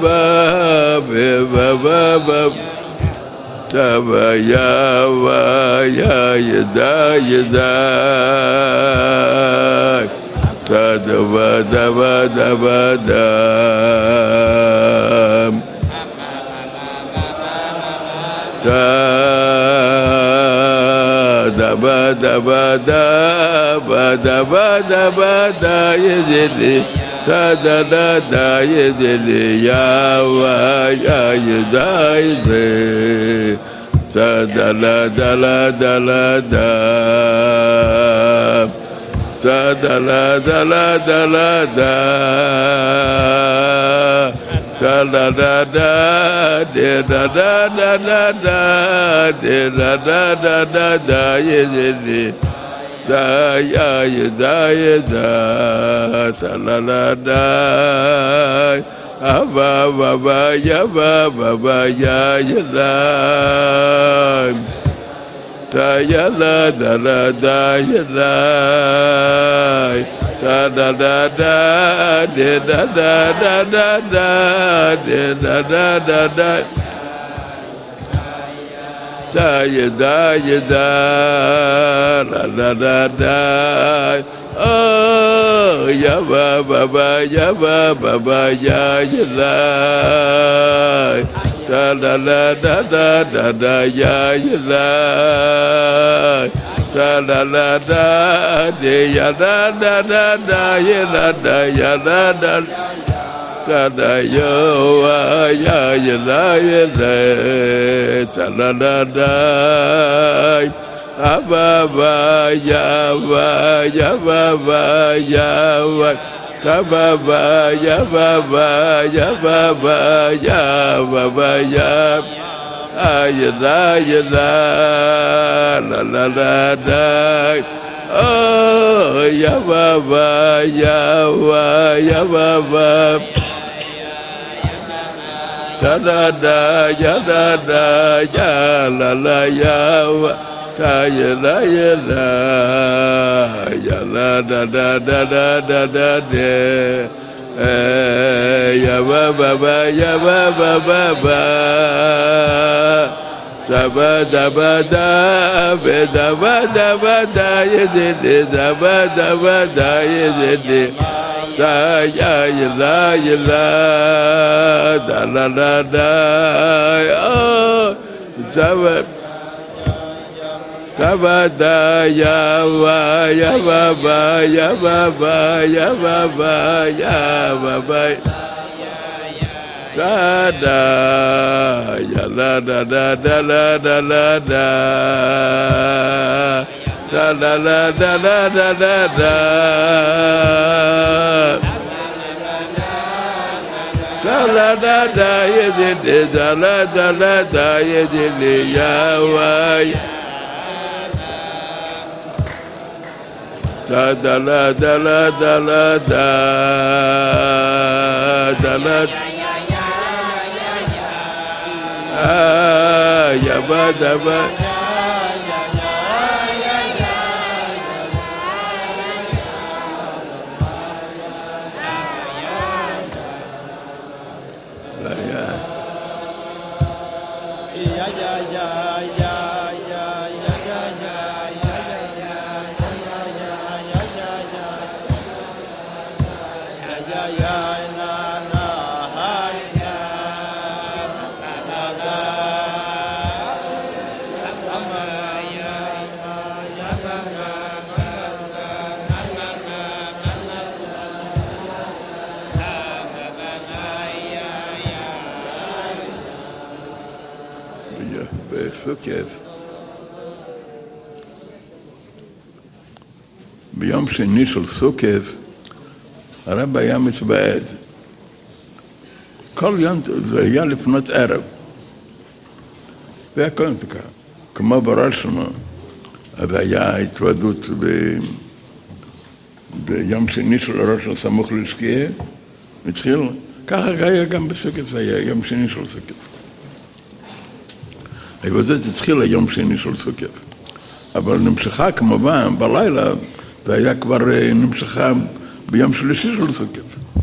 בבא בבא תבה יווה ידע ידע תדווה דווה דווה דם תדווה דווה דווה דווה דווה דה ידידי תדה דה דה ידידי יווה ידע ידידי תדה לה דה לה דה לה דה תדה לה דה לה דה לה דה תדה דה דה דה דה דה דה דה דה דה דה דה דה ידידי דה ידה ידה תלה לה דה Abba Baba Yaba Baba Ya Yada Ta Yada Da Da Da Yada Ta Da Da Da De Da Da Da Da Da De Da Da Da Da Ta Yada Yada La Da Da Da Oh, ya ba ba ba ya ba ba ba ya ya la da da da da da da da ya ya la da da da da de ya da da da da ya da da ya da da da da yo ya ya la ya la da da da da Abba ya ba ya ba ba ya ba ta ba ba ya ba ba ya ba ba ya ba ba ya ayda ayda la la la da oh ya ba ba ya ba ya ba ba ta da da ya da da ya la la ya ba Ta yada yada yada da da da da da da de ya ba ba ba ya ba ba ba ba ta ba da ba da be da ba da ba da ye de de da ba da ba da ye de de ta ya yada yada da da da da oh ta ba Tabada ya ba ya ba ba ya ba ba ya ba ba ya ba ba da da ya la da da da la da la da da la la da la da da da da la da da ye de de da la da la da ye de le ya wa Da da la da la da la da da la ah ya ba da ba בסוכות ביום שני של סוכות הרב היה מתוועד כל יום זה היה לפנות ערב והיה כל כך כמו בראש שמה אז היה התוועדות ב... ביום שני של ראש הסמוך לשקיעה התחיל ככה היה גם בסוכות זה היה יום שני של סוכות ההתוועדות התחילה יום שני של סוכות אבל נמשכה כמובן בלילה זה היה כבר נמשכה ביום שלישי של סוכות.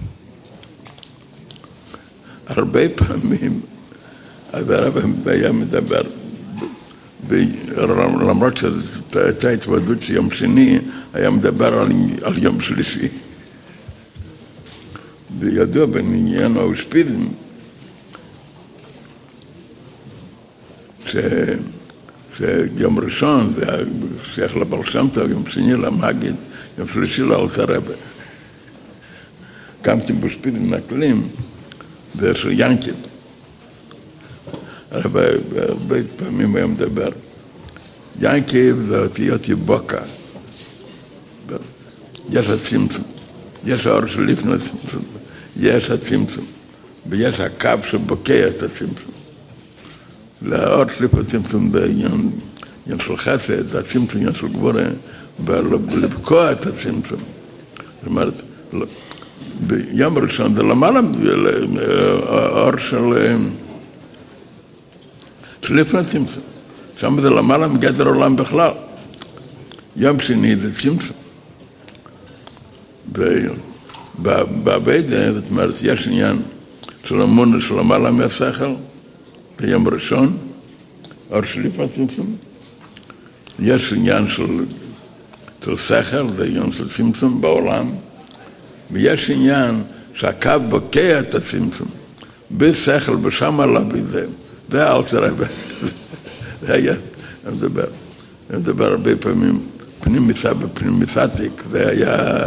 הרבה פעמים אז הרב היה מדבר למרות שהייתה התוועדות שיום שני היה מדבר על, על יום שלישי וידוע בעניין האושפיזם ש... שיום ראשון זה שייך לבר שם טוב, יום שני למגיד, יום שלישי לאלתר רבי. קמתי באושפיזם נקלים, זה של ינקל. הרבה הרבה פעמים היה מדבר. ינקל זה אותיות יבוקה. יש הצמצום, יש האור של לפני הצמצום, יש הצמצום, ויש הקו שבוקע את הצמצום. לאור שליף הצמצום בעניין של חסד, הצמצום עניין של גבורה, ולבקוע את הצמצום. זאת אומרת, ביום ראשון זה למעלה אור של לפני צמצום. שם זה למעלה מגדר עולם בכלל. יום שני זה צמצום. ובעבודה, זאת אומרת, יש עניין של אמונה של למעלה מהשכל, ביום ראשון, אור של לפני צמצום. יש עניין של, של שכל, זה עניין של צמצום בעולם. ויש עניין שהקו בוקע את הצמצום. בשכל, בשם עלה בזה. זה אל תראה, זה היה, אני מדבר, אני מדבר הרבה פעמים, פנים מצא בפנים מצאתיק, זה היה,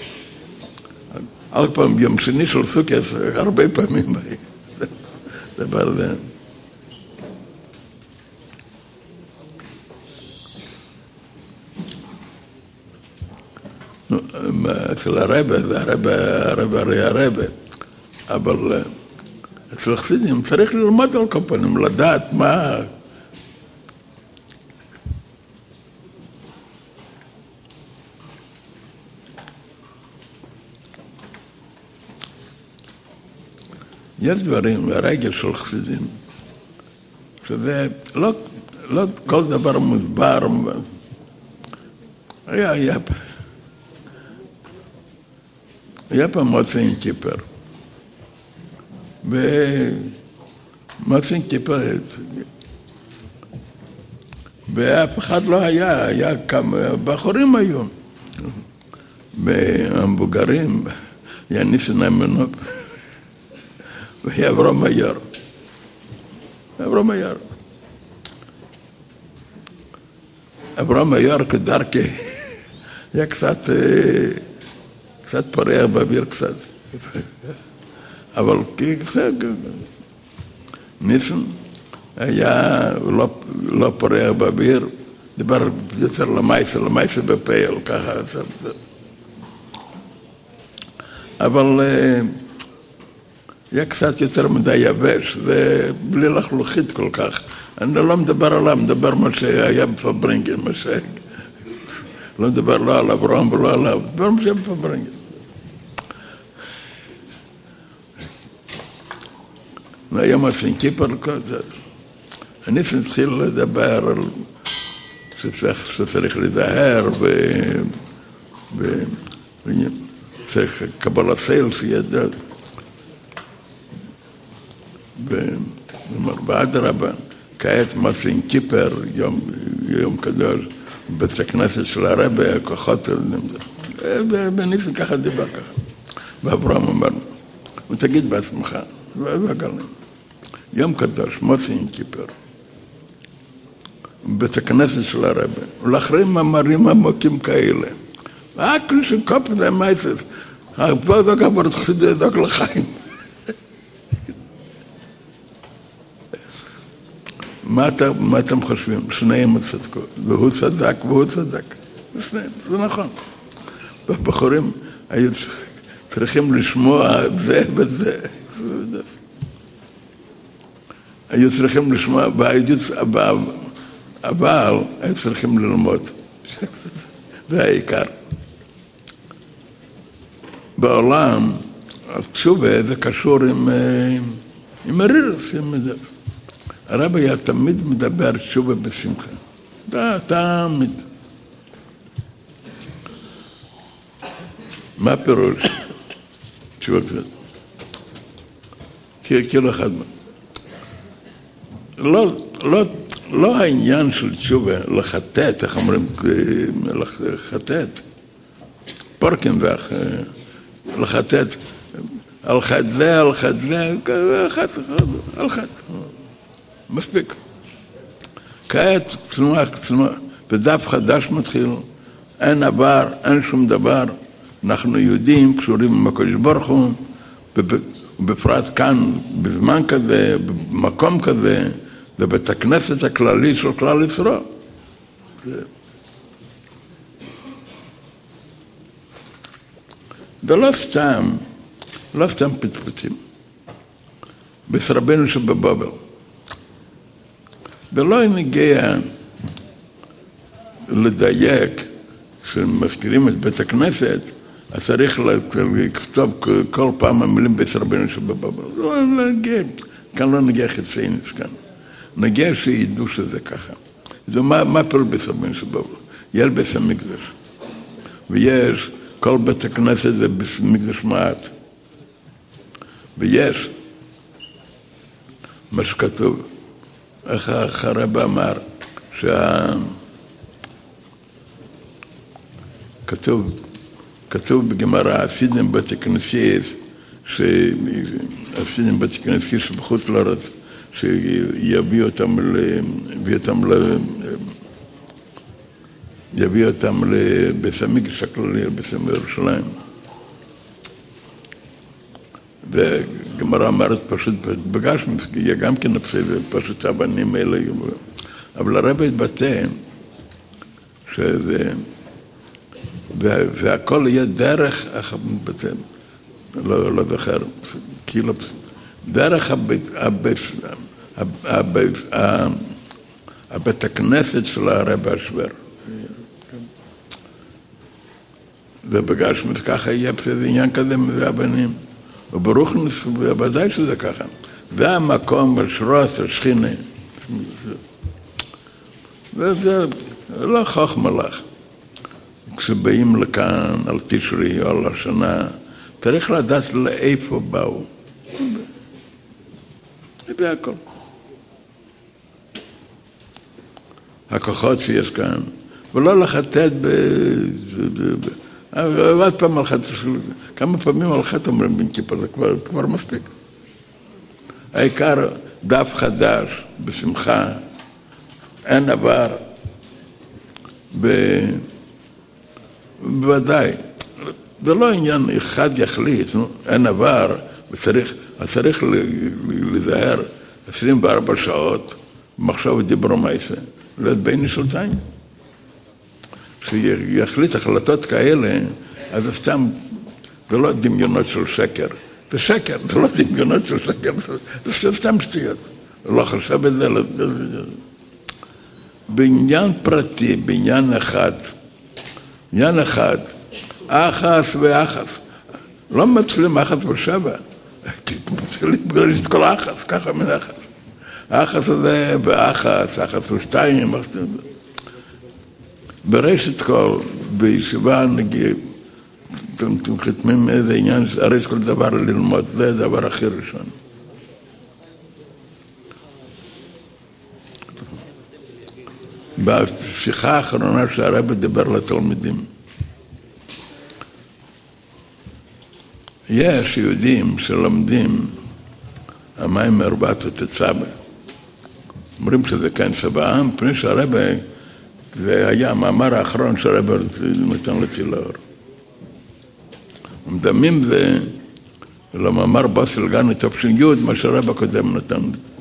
על פעם יום שני של סוכת, הרבה פעמים, זה דבר זה. אצל הרבה, זה הרבה, הרבה, הרי הרבה, אבל אצל חסידים צריך ללמוד על כל פנים, לדעת מה... יש דברים, הרגל של חסידים, שזה לא, לא כל דבר מוסבר, היה, היה, היה פעם מוצאים כיפר, ומוצאים כיפר, ואף אחד לא היה, היה כמה בחורים היו, והמבוגרים, היה ניסן אמנוב, והיה אברהם אייר, אברהם אייר. אברהם אייר כדרכי, היה קצת, קצת פורח באוויר קצת. אבל ניסן היה לא, לא פורח באוויר, דבר יותר למייסה, למייסה בפייל, ככה. אבל היה קצת יותר מדי יבש, ובלי לחלוכית כל כך. אני לא מדבר עליו, מדבר מה שהיה בפברינגן, מה ש... לא מדבר לא על אברהם ולא עליו, מדבר מה שהיה בפברינגן. היום עושים כיפר, אני התחיל לדבר על שצריך, שצריך להיזהר וצריך קבלת סייל שידע. ועד רבה, כעת מעשים כיפר, יום, יום קדוש, בית הכנסת של הרבה, הכוחות, וניסן ככה דיבר ככה. ואברהם אמר, ותגיד בעצמך, והגלם, יום קדוש, מעשים כיפר, בית הכנסת של הרבה, ולאחרים מאמרים עמוקים כאלה. רק שקופ זה מייסס, פה זה כבר תחסידי דוק לחיים. מה, אתה, מה אתם חושבים? שניהם צדקו, והוא צדק והוא צדק. שניהם, זה נכון. והבחורים היו צריכים לשמוע זה וזה. היו צריכים לשמוע, אבל היו צריכים ללמוד. זה העיקר. בעולם, התשובה זה קשור עם, עם הרירוס, עם זה. הרב היה תמיד מדבר תשובה בשמחה. זה תמיד. מה פירוש? תשובה בשמחה. כאילו אחד מה. לא, לא, לא העניין של תשובה לחטאת, איך אומרים, לחטאת. פורקין זה, לחטאת. על חד זה, על חד זה, חד, על חד. מספיק. כעת, צנועה, צנועה, בדף חדש מתחיל, אין עבר, אין שום דבר, אנחנו יהודים, קשורים עם הקדוש ברוך הוא, ובפרט כאן, בזמן כזה, במקום כזה, בבית הכנסת הכללי של כלל ישראל. זה לא סתם, לא סתם פטפטים. בסרבנו שבבבל. זה לא נגיע לדייק, כשמזכירים את בית הכנסת, אז צריך לכתוב כל פעם המילים בית רבנו שבבבא. לא נגיע, כאן לא נגיע חצייניס כאן. נגיע שידעו שזה ככה. זה מה, מה פעול בית רבנו שבבבא? יש בית המקדש. ויש כל בית הכנסת זה בית המקדש מעט. ויש מה שכתוב, איך הרב אמר, שה... כתוב, כתוב בגמרא, עשיתם בתי כנסיות, שעשיתם בתי כנסיות שבחוץ לארץ, שיביאו אותם ל... יביאו אותם ל... יביאו אותם לבית המקדש הכללי, לבית המקדש ירושלים. וגמרא אמרת פשוט, בגשם, יהיה גם כן פשוט הבנים האלה, אבל הרב התבטא שזה, והכל יהיה דרך, איך מתבטא, לא, לא זוכר, כאילו, דרך הבית הכנסת של הרב השוור. זה בגשם, ככה יהיה זה עניין כזה מהבנים. וברוך ודאי שזה ככה. זה המקום בשרוס השכינה. וזה לא חוכמה לך. כשבאים לכאן על תשרי או על השנה, צריך לדעת לאיפה באו. זה הכל. הכוחות שיש כאן. ולא לחטט ב... ועד פעם על חטא, כמה פעמים על חטא אומרים בן כיפר, זה כבר, כבר מספיק. העיקר דף חדש, בשמחה, אין עבר, בוודאי, זה לא עניין אחד יחליט, אין עבר, וצריך, צריך להיזהר עשרים וארבע שעות, מחשב דיברו מייסה, להיות בין נשלתיים. שיחליט החלטות כאלה, אז סתם, זה לא דמיונות של שקר. זה שקר, זה לא דמיונות של שקר, זה סתם שטויות. לא חשב את זה. בעניין פרטי, בעניין אחד, עניין אחד, אחס ואחס. לא מתחילים אחס ושבע, כי מתחילים את כל אחס, ככה מן אחס. אחס הזה ואחס, אחס ושתיים, אחס ושתיים. ברשת כל, בישיבה נגיע, אתם חתמים איזה עניין, הרי יש כל דבר ללמוד, זה הדבר הכי ראשון. בשיחה האחרונה שהרב דיבר לתלמידים, יש יהודים שלומדים המים ארבעת התצבה. אומרים שזה כן סבא, מפני שהרב זה היה המאמר האחרון שהרב נתן לתילאור. מדמים זה למאמר בסל גן תפשין י' מה שהרב הקודם נתן.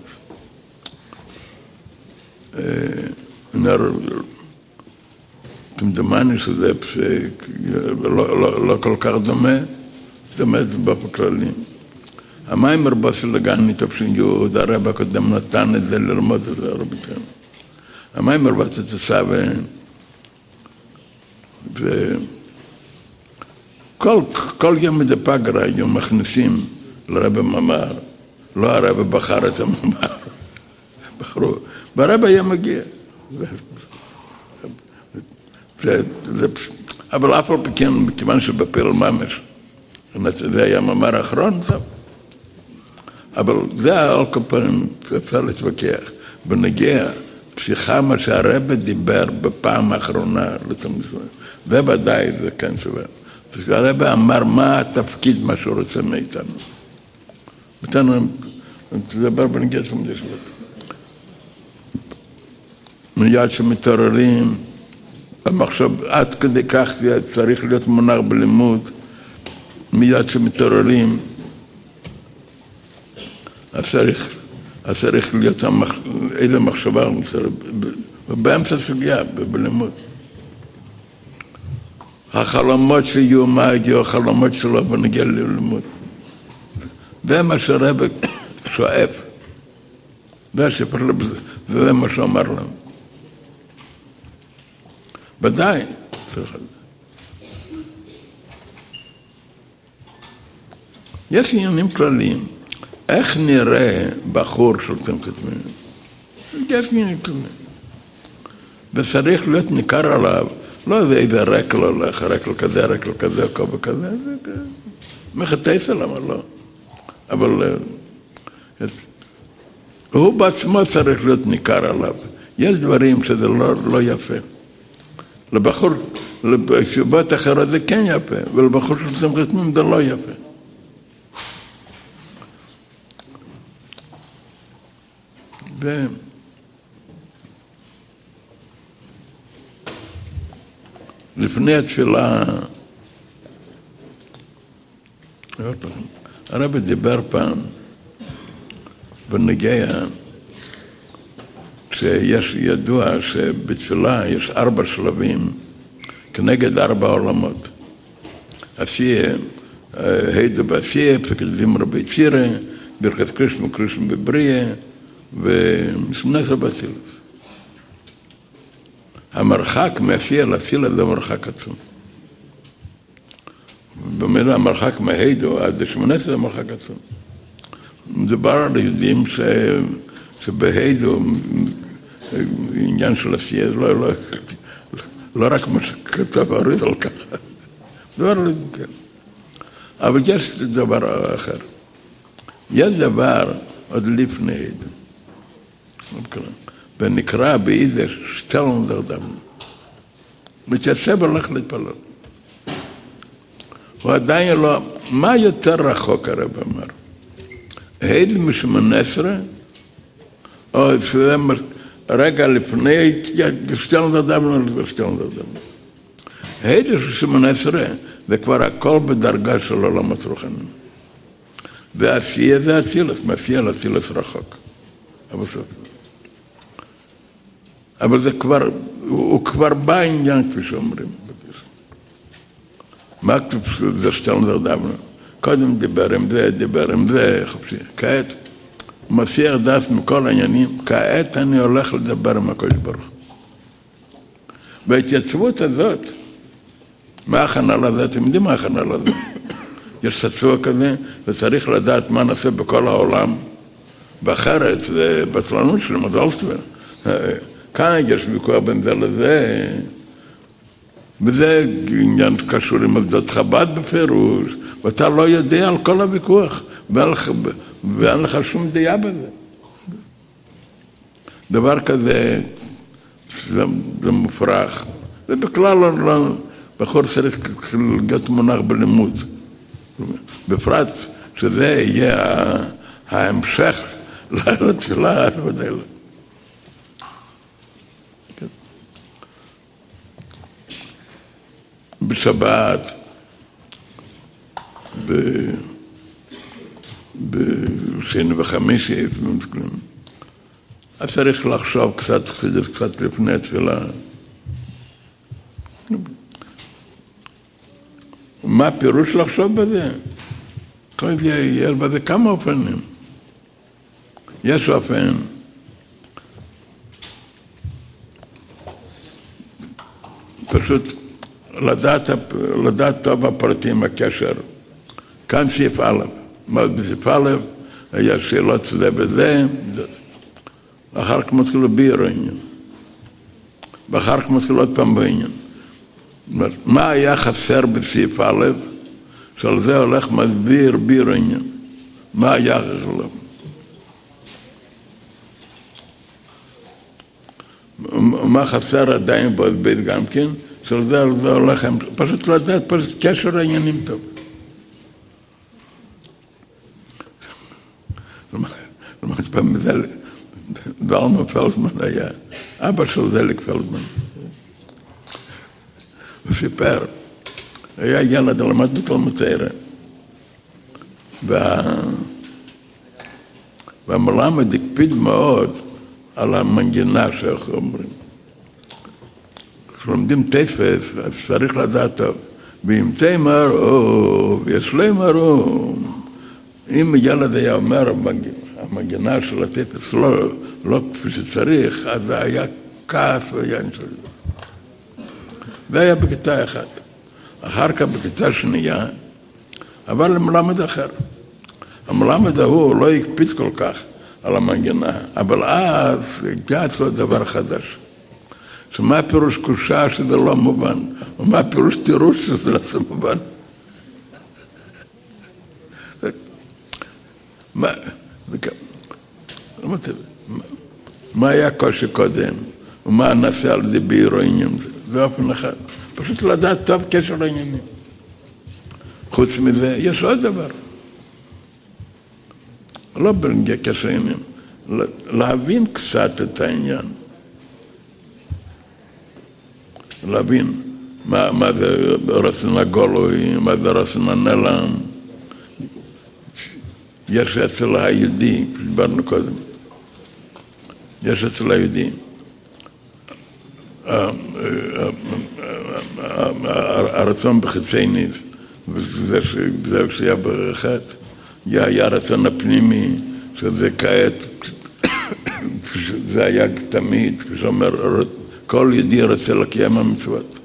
כמדומני שזה לא כל כך דומה, דומה באופן כללי. המים בסל גן תפשין י' הרב הקודם נתן את זה ללמוד את זה הרבה פעמים. המים ארבעת התצבה, וכל כל יום מדי פגרה היו מכניסים לרב המאמר, לא הרב בחר את המאמר, בחרו, והרב היה מגיע. אבל אף על פי כן, מכיוון שבפיל ממש, זה היה המאמר האחרון, אבל זה היה על כל פעם, אפשר להתווכח, בנגיע, פשיחה מה שהרבא דיבר בפעם האחרונה, זה ודאי, זה כן שווה. הרבא אמר מה התפקיד, מה שהוא רוצה מאיתנו. איתנו, תדבר בנגיע של מדישלות. מיד שמתעוררים, המחשב, עד כדי כך צריך להיות מונח בלימוד, מיד שמתעוררים, אז צריך, אז צריך להיות איזה מחשבה, באמצע סוגיה, בלימוד. החלומות שיהיו, מה הגיעו החלומות שלו, ונגיע ללימוד. זה מה שהרב שואף. זה השפר לבזה, זה מה שאומר לנו. ודאי, צריך את זה. יש עניינים כלליים. איך נראה בחור של שמחת תמימים? יש עניינים כלליים. וצריך להיות ניכר עליו, לא איזה רקל הולך, רקל כזה, רקל כזה, כובע כזה, מחטייס למה לא. אבל הוא בעצמו צריך להיות ניכר עליו. יש דברים שזה לא, לא יפה. לבחור, לסיבות אחרות זה כן יפה, ולבחור של שמחת תמימים זה לא יפה. ו... לפני התפילה, הרב דיבר פעם בנגיע שיש ידוע שבתפילה יש ארבע שלבים כנגד ארבע עולמות. עשייה, הידו בעשייה, פסק דברים רבי צירה, ברכת קרישנו קרישנו בבריא, ושמונה עשרה באצילוס. המרחק מעשייה לאצילה זה מרחק עצום. במילה המרחק מהידו עד שמונה עשרה זה מרחק עצום. מדובר על יהודים ש... שבהידו עניין של עשייה, לא, לא, לא רק מה שכתב הוריד על ככה. דבר על יהודים כאלה. אבל יש דבר אחר. יש דבר עוד לפני הידו. ונקרא ביידיש שטלן דרדם. מתייצב הולך להתפלל. הוא עדיין לא... מה יותר רחוק הרב אמר? הידו משמונה עשרה, או שזה רגע לפני שטלן דרדם, שטלן דרדם. הידו משמונה עשרה, זה כבר הכל בדרגה של עולמות רוחניים. ועשייה זה אצילוס, מעשייה לאצילוס רחוק. אבל סוף זה. אבל זה כבר, הוא כבר בא עניין כפי שאומרים. מה זה שטלן דרדם? קודם דיבר עם זה, דיבר עם זה, חופשי. כעת, הוא מסיח דעת מכל העניינים, כעת אני הולך לדבר עם הקדוש ברוך הוא. בהתייצבות הזאת, מה ההכנה לזה? אתם יודעים מה ההכנה לזה? יש סצוע כזה, וצריך לדעת מה נעשה בכל העולם. באחרת, זה בצלנות של מזל טוב. כאן יש ויכוח בין זה לזה, וזה עניין קשור עם עבודת חב"ד בפירוש, ואתה לא יודע על כל הוויכוח, ואין לך שום דעה בזה. דבר כזה, זה מופרך. זה בכלל לא, לא, בחור צריך להיות מונח בלימוד. בפרט שזה יהיה ההמשך לתפילה, לא יודע לא. בשבת, בשני וחמישי, אז צריך לחשוב קצת, קצת לפני התפילה. מה הפירוש לחשוב בזה? יש בזה כמה אופנים. יש אופן פשוט לדעת, לדעת טוב הפרטים, הקשר. כאן סעיף א', מה בסעיף א', היה שאלות זה בזה, ואחר כך מתחיל ביר העניין. ואחר כך מתחיל עוד פעם בעניין. מה היה חסר בסעיף א', שעל זה הולך מסביר ביר העניין. מה היה חסר? מה חסר עדיין בהסביר גם כן, שעל זה הולך, פשוט לדעת, פשוט קשר העניינים טוב. למעט פעם דלמה פלדמן היה, אבא של זליק פלדמן. הוא סיפר, היה ילד למד בתלמוד תורה. והמלמד הקפיד מאוד על המנגינה שאנחנו אומרים. כשלומדים תפס, אז צריך לדעת טוב. ואם תאמר או, וישלם או, אם ילד היה אומר המנגינה של התפס לא, לא כפי שצריך, אז זה היה כעס ועניין של זה. זה היה בכיתה אחת. אחר כך בכיתה שנייה, אבל למלמד אחר. המלמד ההוא לא הקפיץ כל כך על המנגינה, אבל אז הגיע אצלו דבר חדש. שמה פירוש קושה שזה לא מובן, ומה פירוש תירוץ שזה לא מובן. מה, מה היה קושי קודם, ומה נעשה על זה בהירואינים, זה אופן אחד. פשוט לדעת טוב קשר לעניינים. חוץ מזה, יש עוד דבר. לא בנגיע קשר לעניינים, להבין קצת את העניין. להבין מה, מה זה רצון הגולוי, מה זה רצון הנעלם. יש אצל היהודי, שדיברנו קודם, יש אצל היהודי, הרצון בחצי ניס, וזה שהיה ברכת, היה הרצון הפנימי, שזה כעת, זה היה תמיד, כשאומר, כל יהודי רוצה לקיים המצוות.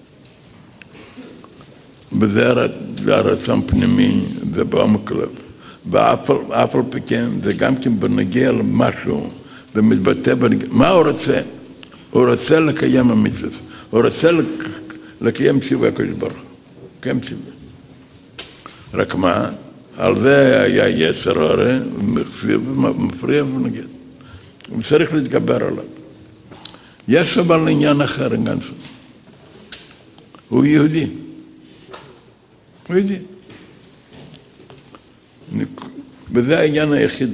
וזה הרצון פנימי, זה בעומק לב. ואף על פי כן, זה גם כן בנגיע למשהו, זה מתבטא בנגיע, מה הוא רוצה? הוא רוצה לקיים המצוות, הוא רוצה לקיים ציווי הקדוש ברוך הוא, לקיים ציווי. רק מה? על זה היה יצר הרע, מפריע ונגיד. הוא צריך להתגבר עליו. יש אבל עניין אחר, הוא יהודי. הוא יהודי. וזה העניין היחיד.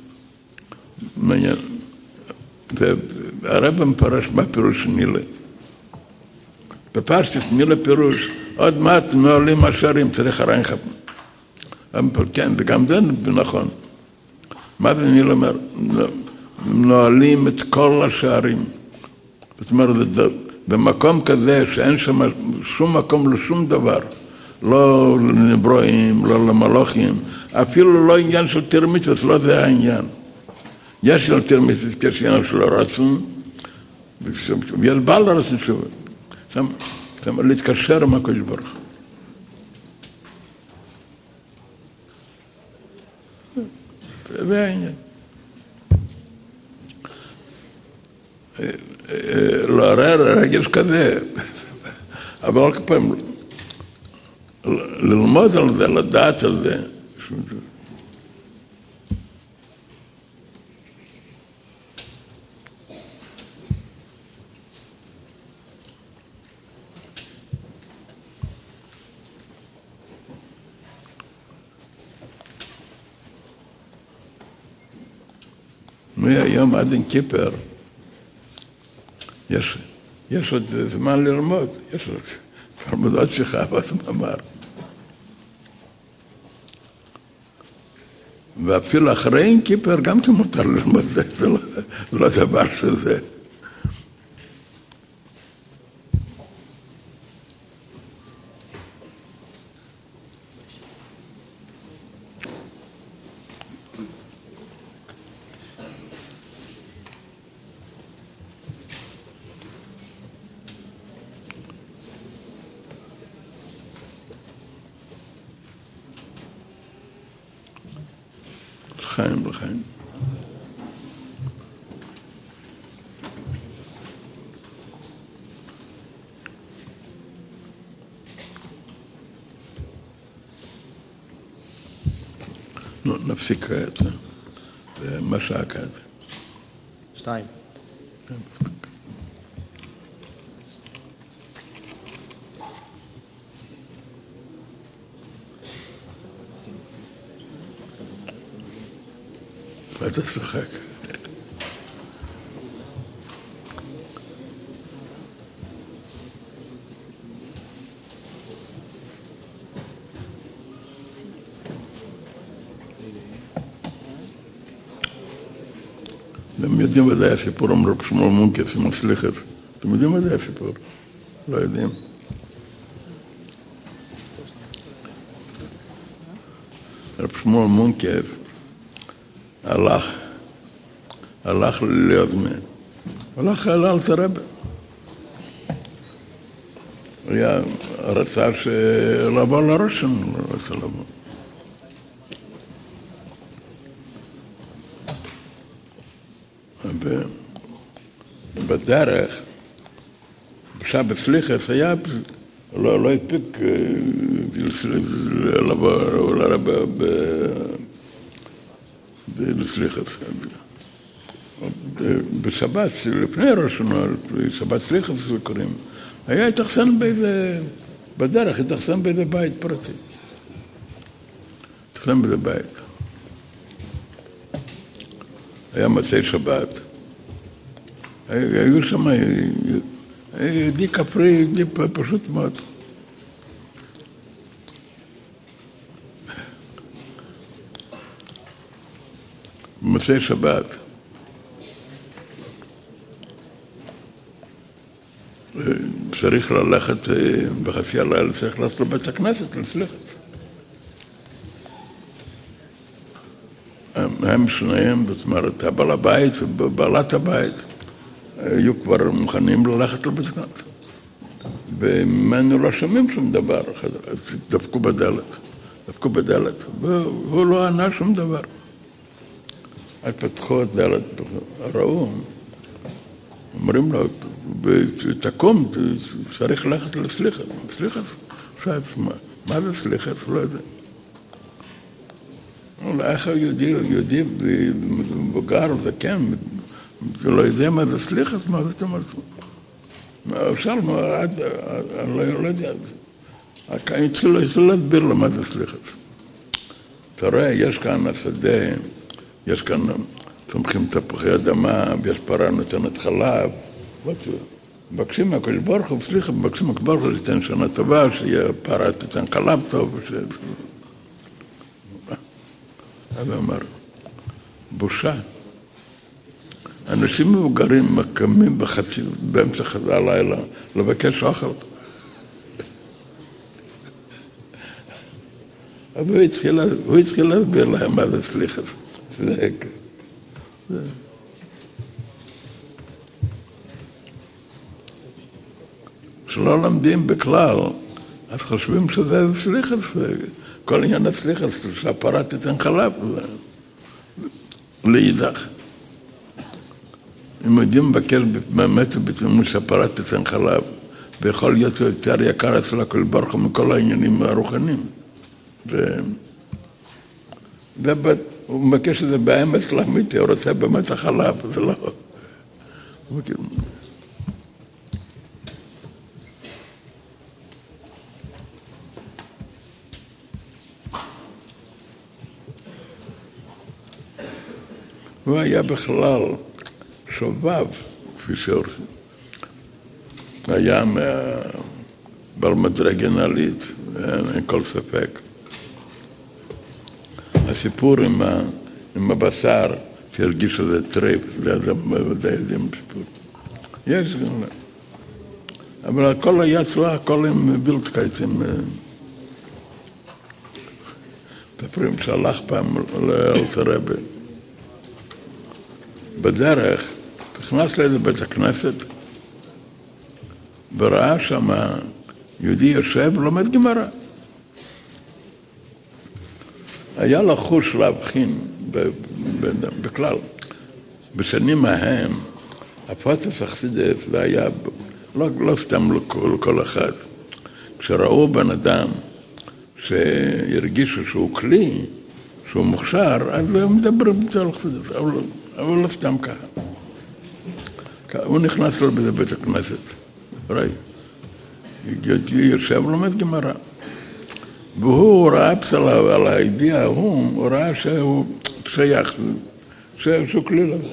והרב מפרש מה פירוש נילה. בפרשת נילה פירוש, עוד מעט נועלים השערים, צריך הרעין חפן. כן, וגם זה נכון. מה זה נילה אומר? נועלים את כל השערים. זאת אומרת, במקום כזה שאין שם שום מקום לשום דבר, לא לנברואים, לא למלוכים, אפילו לא עניין של תרמית, לא זה העניין. יש של תרמית, יש עניין של רצון, ויש בעל רצון שוב. שם להתקשר עם הקדוש ברוך הוא. זה העניין. לעורר רגש כזה, אבל רק פעם ללמוד על זה, לדעת על זה. מהיום עד אין כיפר יש, יש עוד זמן ללמוד, יש עוד תלמודות שחייבות מאמר. ואפילו אחרי אין כיפר גם כמותר ללמוד, זה לא, לא דבר שזה. לחיים, לחיים. נו, נפסיק כעת. זה מה שעה כעת. שתיים. אתה שוחק. אתם יודעים ודאי הסיפור עם רב שמואל מונקס עם הסליחת. אתם יודעים ודאי הסיפור? לא יודעים. רב שמואל מונקס הלך, הלך ליוזמן, הלך אל אלתר רבי. היה רצה לבוא לראשון, לא רצה לבוא. ובדרך, בשבת סליחס היה, לא, לא הספיק לבוא לרבה בסליחס. בשבת, לפני ראשון, שבת סליחס קוראים, היה התאכסן באיזה, בדרך התאכסן באיזה בית פרטי. התאכסן באיזה בית. היה מצי שבת. היו שם, יהודי כפרי, יהודי פשוט מאוד. במצי שבת. צריך ללכת בחצי הלילה, צריך לעשות לבית הכנסת, לסליחת. הם שניהם, זאת אומרת, הבעל הבית ובעלת הבית, היו כבר מוכנים ללכת לבית הכנסת. וממנו לא שומעים שום דבר, דפקו בדלת, דפקו בדלת, והוא לא ענה שום דבר. אז פתחו את דלת, ראו, אומרים לו, תקום, צריך ללכת לסליחת. סליחת? מה זה סליחת? לא יודע. איך היהודי, יהודי מבוגר, זה כן, זה לא יודע מה זה סליחת, מה זה תאמר? אפשר, אני לא יודע. אני צריך להסביר לו מה זה סליחת. אתה רואה, יש כאן השדה, יש כאן צומחים תפוחי אדמה, ויש פרה נותנת חלב, מבקשים מהקדוש ברוך הוא, סליחה, מבקשים מהקדוש ברוך הוא לתת שנה טובה, שיהיה פרה תיתן חלב טוב, ש... אז הוא אמר, בושה. אנשים מבוגרים מקמים בחצי, באמצע חזה הלילה, לבקש אוכל. אז הוא התחיל, הוא התחיל להסביר להם מה זה סליחה. זה זה. שלא למדים בכלל, אז חושבים שזה סליחת, כל עניין הסליחת, שהפרה תיתן חלב להידח. אם יודעים לבקש באמת ובתמימות שהפרה תיתן חלב, ויכול להיות יותר יקר אצל הכל ברוך הוא מכל העניינים הרוחניים. הוא מבקש את זה באמץ להמיתי, הוא רוצה באמת החלב, זה לא... הוא היה בכלל שובב, כפי שעושים. היה בעל מדרגה נעלית, אין כל ספק. הסיפור עם, ה, עם הבשר, שהרגיש שזה טריף, לידם ודאי יודעים סיפור. יש גם... אבל הכל היה צלח, הכל עם בילדקייט, עם... תפרים שהלך פעם לאלתרבה. בדרך, נכנס לאיזה בית הכנסת, וראה שם יהודי יושב ולומד גמרא. היה לו חוש להבחין בכלל. בשנים ההם, הפוטס החסידס, זה היה לא, לא סתם לכל, לכל אחד. כשראו בן אדם שירגישו שהוא כלי, שהוא מוכשר, אז הם מדברים בצל החסידס, אבל, אבל לא סתם ככה. הוא נכנס לו בבית הכנסת, ראי, יושב ולומד גמרא. והוא ראה פסלה על הידיעה, הוא ראה שהוא שייך, שהוא כלי לו.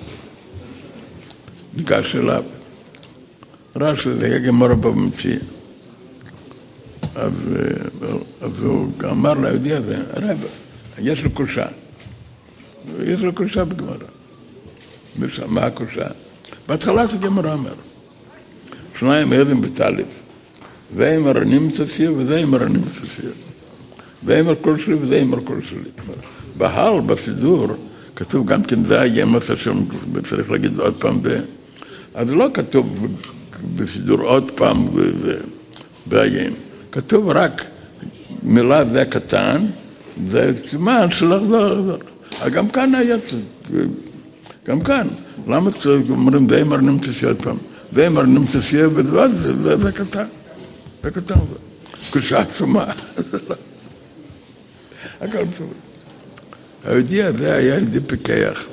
ניגש אליו, ראה שזה היה גמרא במציא. אז, אז הוא אמר ליהודי הזה, רב, יש לו קושה. יש לו קושה בגמרא. מה הקושה? בהתחלה זה גמרא אומר. שניים ערבים בטלב. זה עם הרנים צסיר וזה עם הרנים צסיר. זה עם הכל שלי וזה עם הכל שלי. בהל, בסידור, כתוב גם כן זה הימס השם, צריך להגיד עוד פעם זה. אז לא כתוב בסידור עוד פעם זה, זה הים. כתוב רק מילה זה קטן, זה סימן של לחזור. גם כאן היה, גם כאן, למה אומרים דיימר נמצא עוד פעם? דיימר נמצא בדבר, זה קטן, זה קטן, קשה עצומה. הכל פשוט. היהודי הזה היה יהודי פיקח.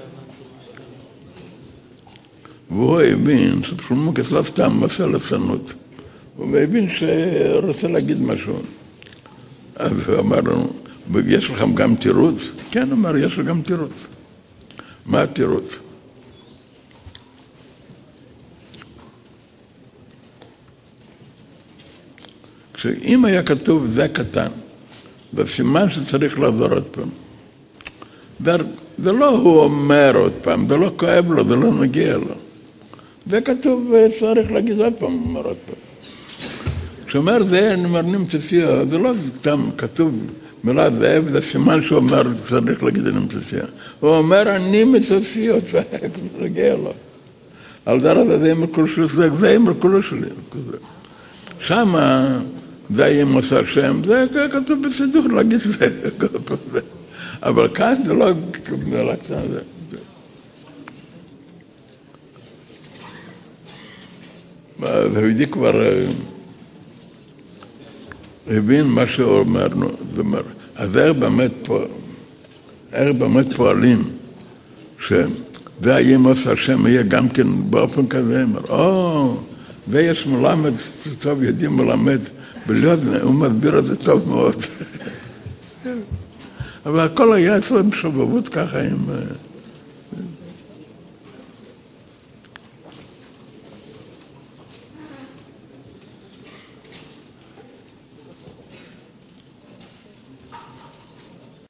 והוא הבין ששלמה לא סתם עשה לסנות. הוא הבין שרוצה להגיד משהו. אז הוא אמר לנו, יש לכם גם תירוץ? כן, הוא אמר, יש לו גם תירוץ. מה התירוץ? כשאם היה כתוב זה קטן, זה סימן שצריך לחזור עוד פעם. זה, זה לא הוא אומר עוד פעם, זה לא כואב לו, זה לא מגיע לו. זה כתוב, צריך להגיד עוד פעם, אומר עוד פעם. כשאומר זה, אומר נמצא, זה לא סתם כתוב מילה זה, זה סימן שהוא אומר, צריך להגיד נמצא. הוא אומר, אני מצא, זה מגיע לו. על דרך זה זה אמר כולו שלי, זה אמר כולו שלי. שמה, זה יהיה מוסר שם, זה כתוב בסידור, להגיד זה. אבל כאן זה לא מילה קטנה, זה. והיהודי כבר הבין מה שאומרנו, אז איך באמת, איך באמת פועלים, שזה יהיה מוסר שם, יהיה גם כן באופן כזה, או, ויש מלמד, טוב יודעים מלמד, בליודנה, הוא מסביר את זה טוב מאוד. אבל הכל היה אצלם שובבות ככה עם...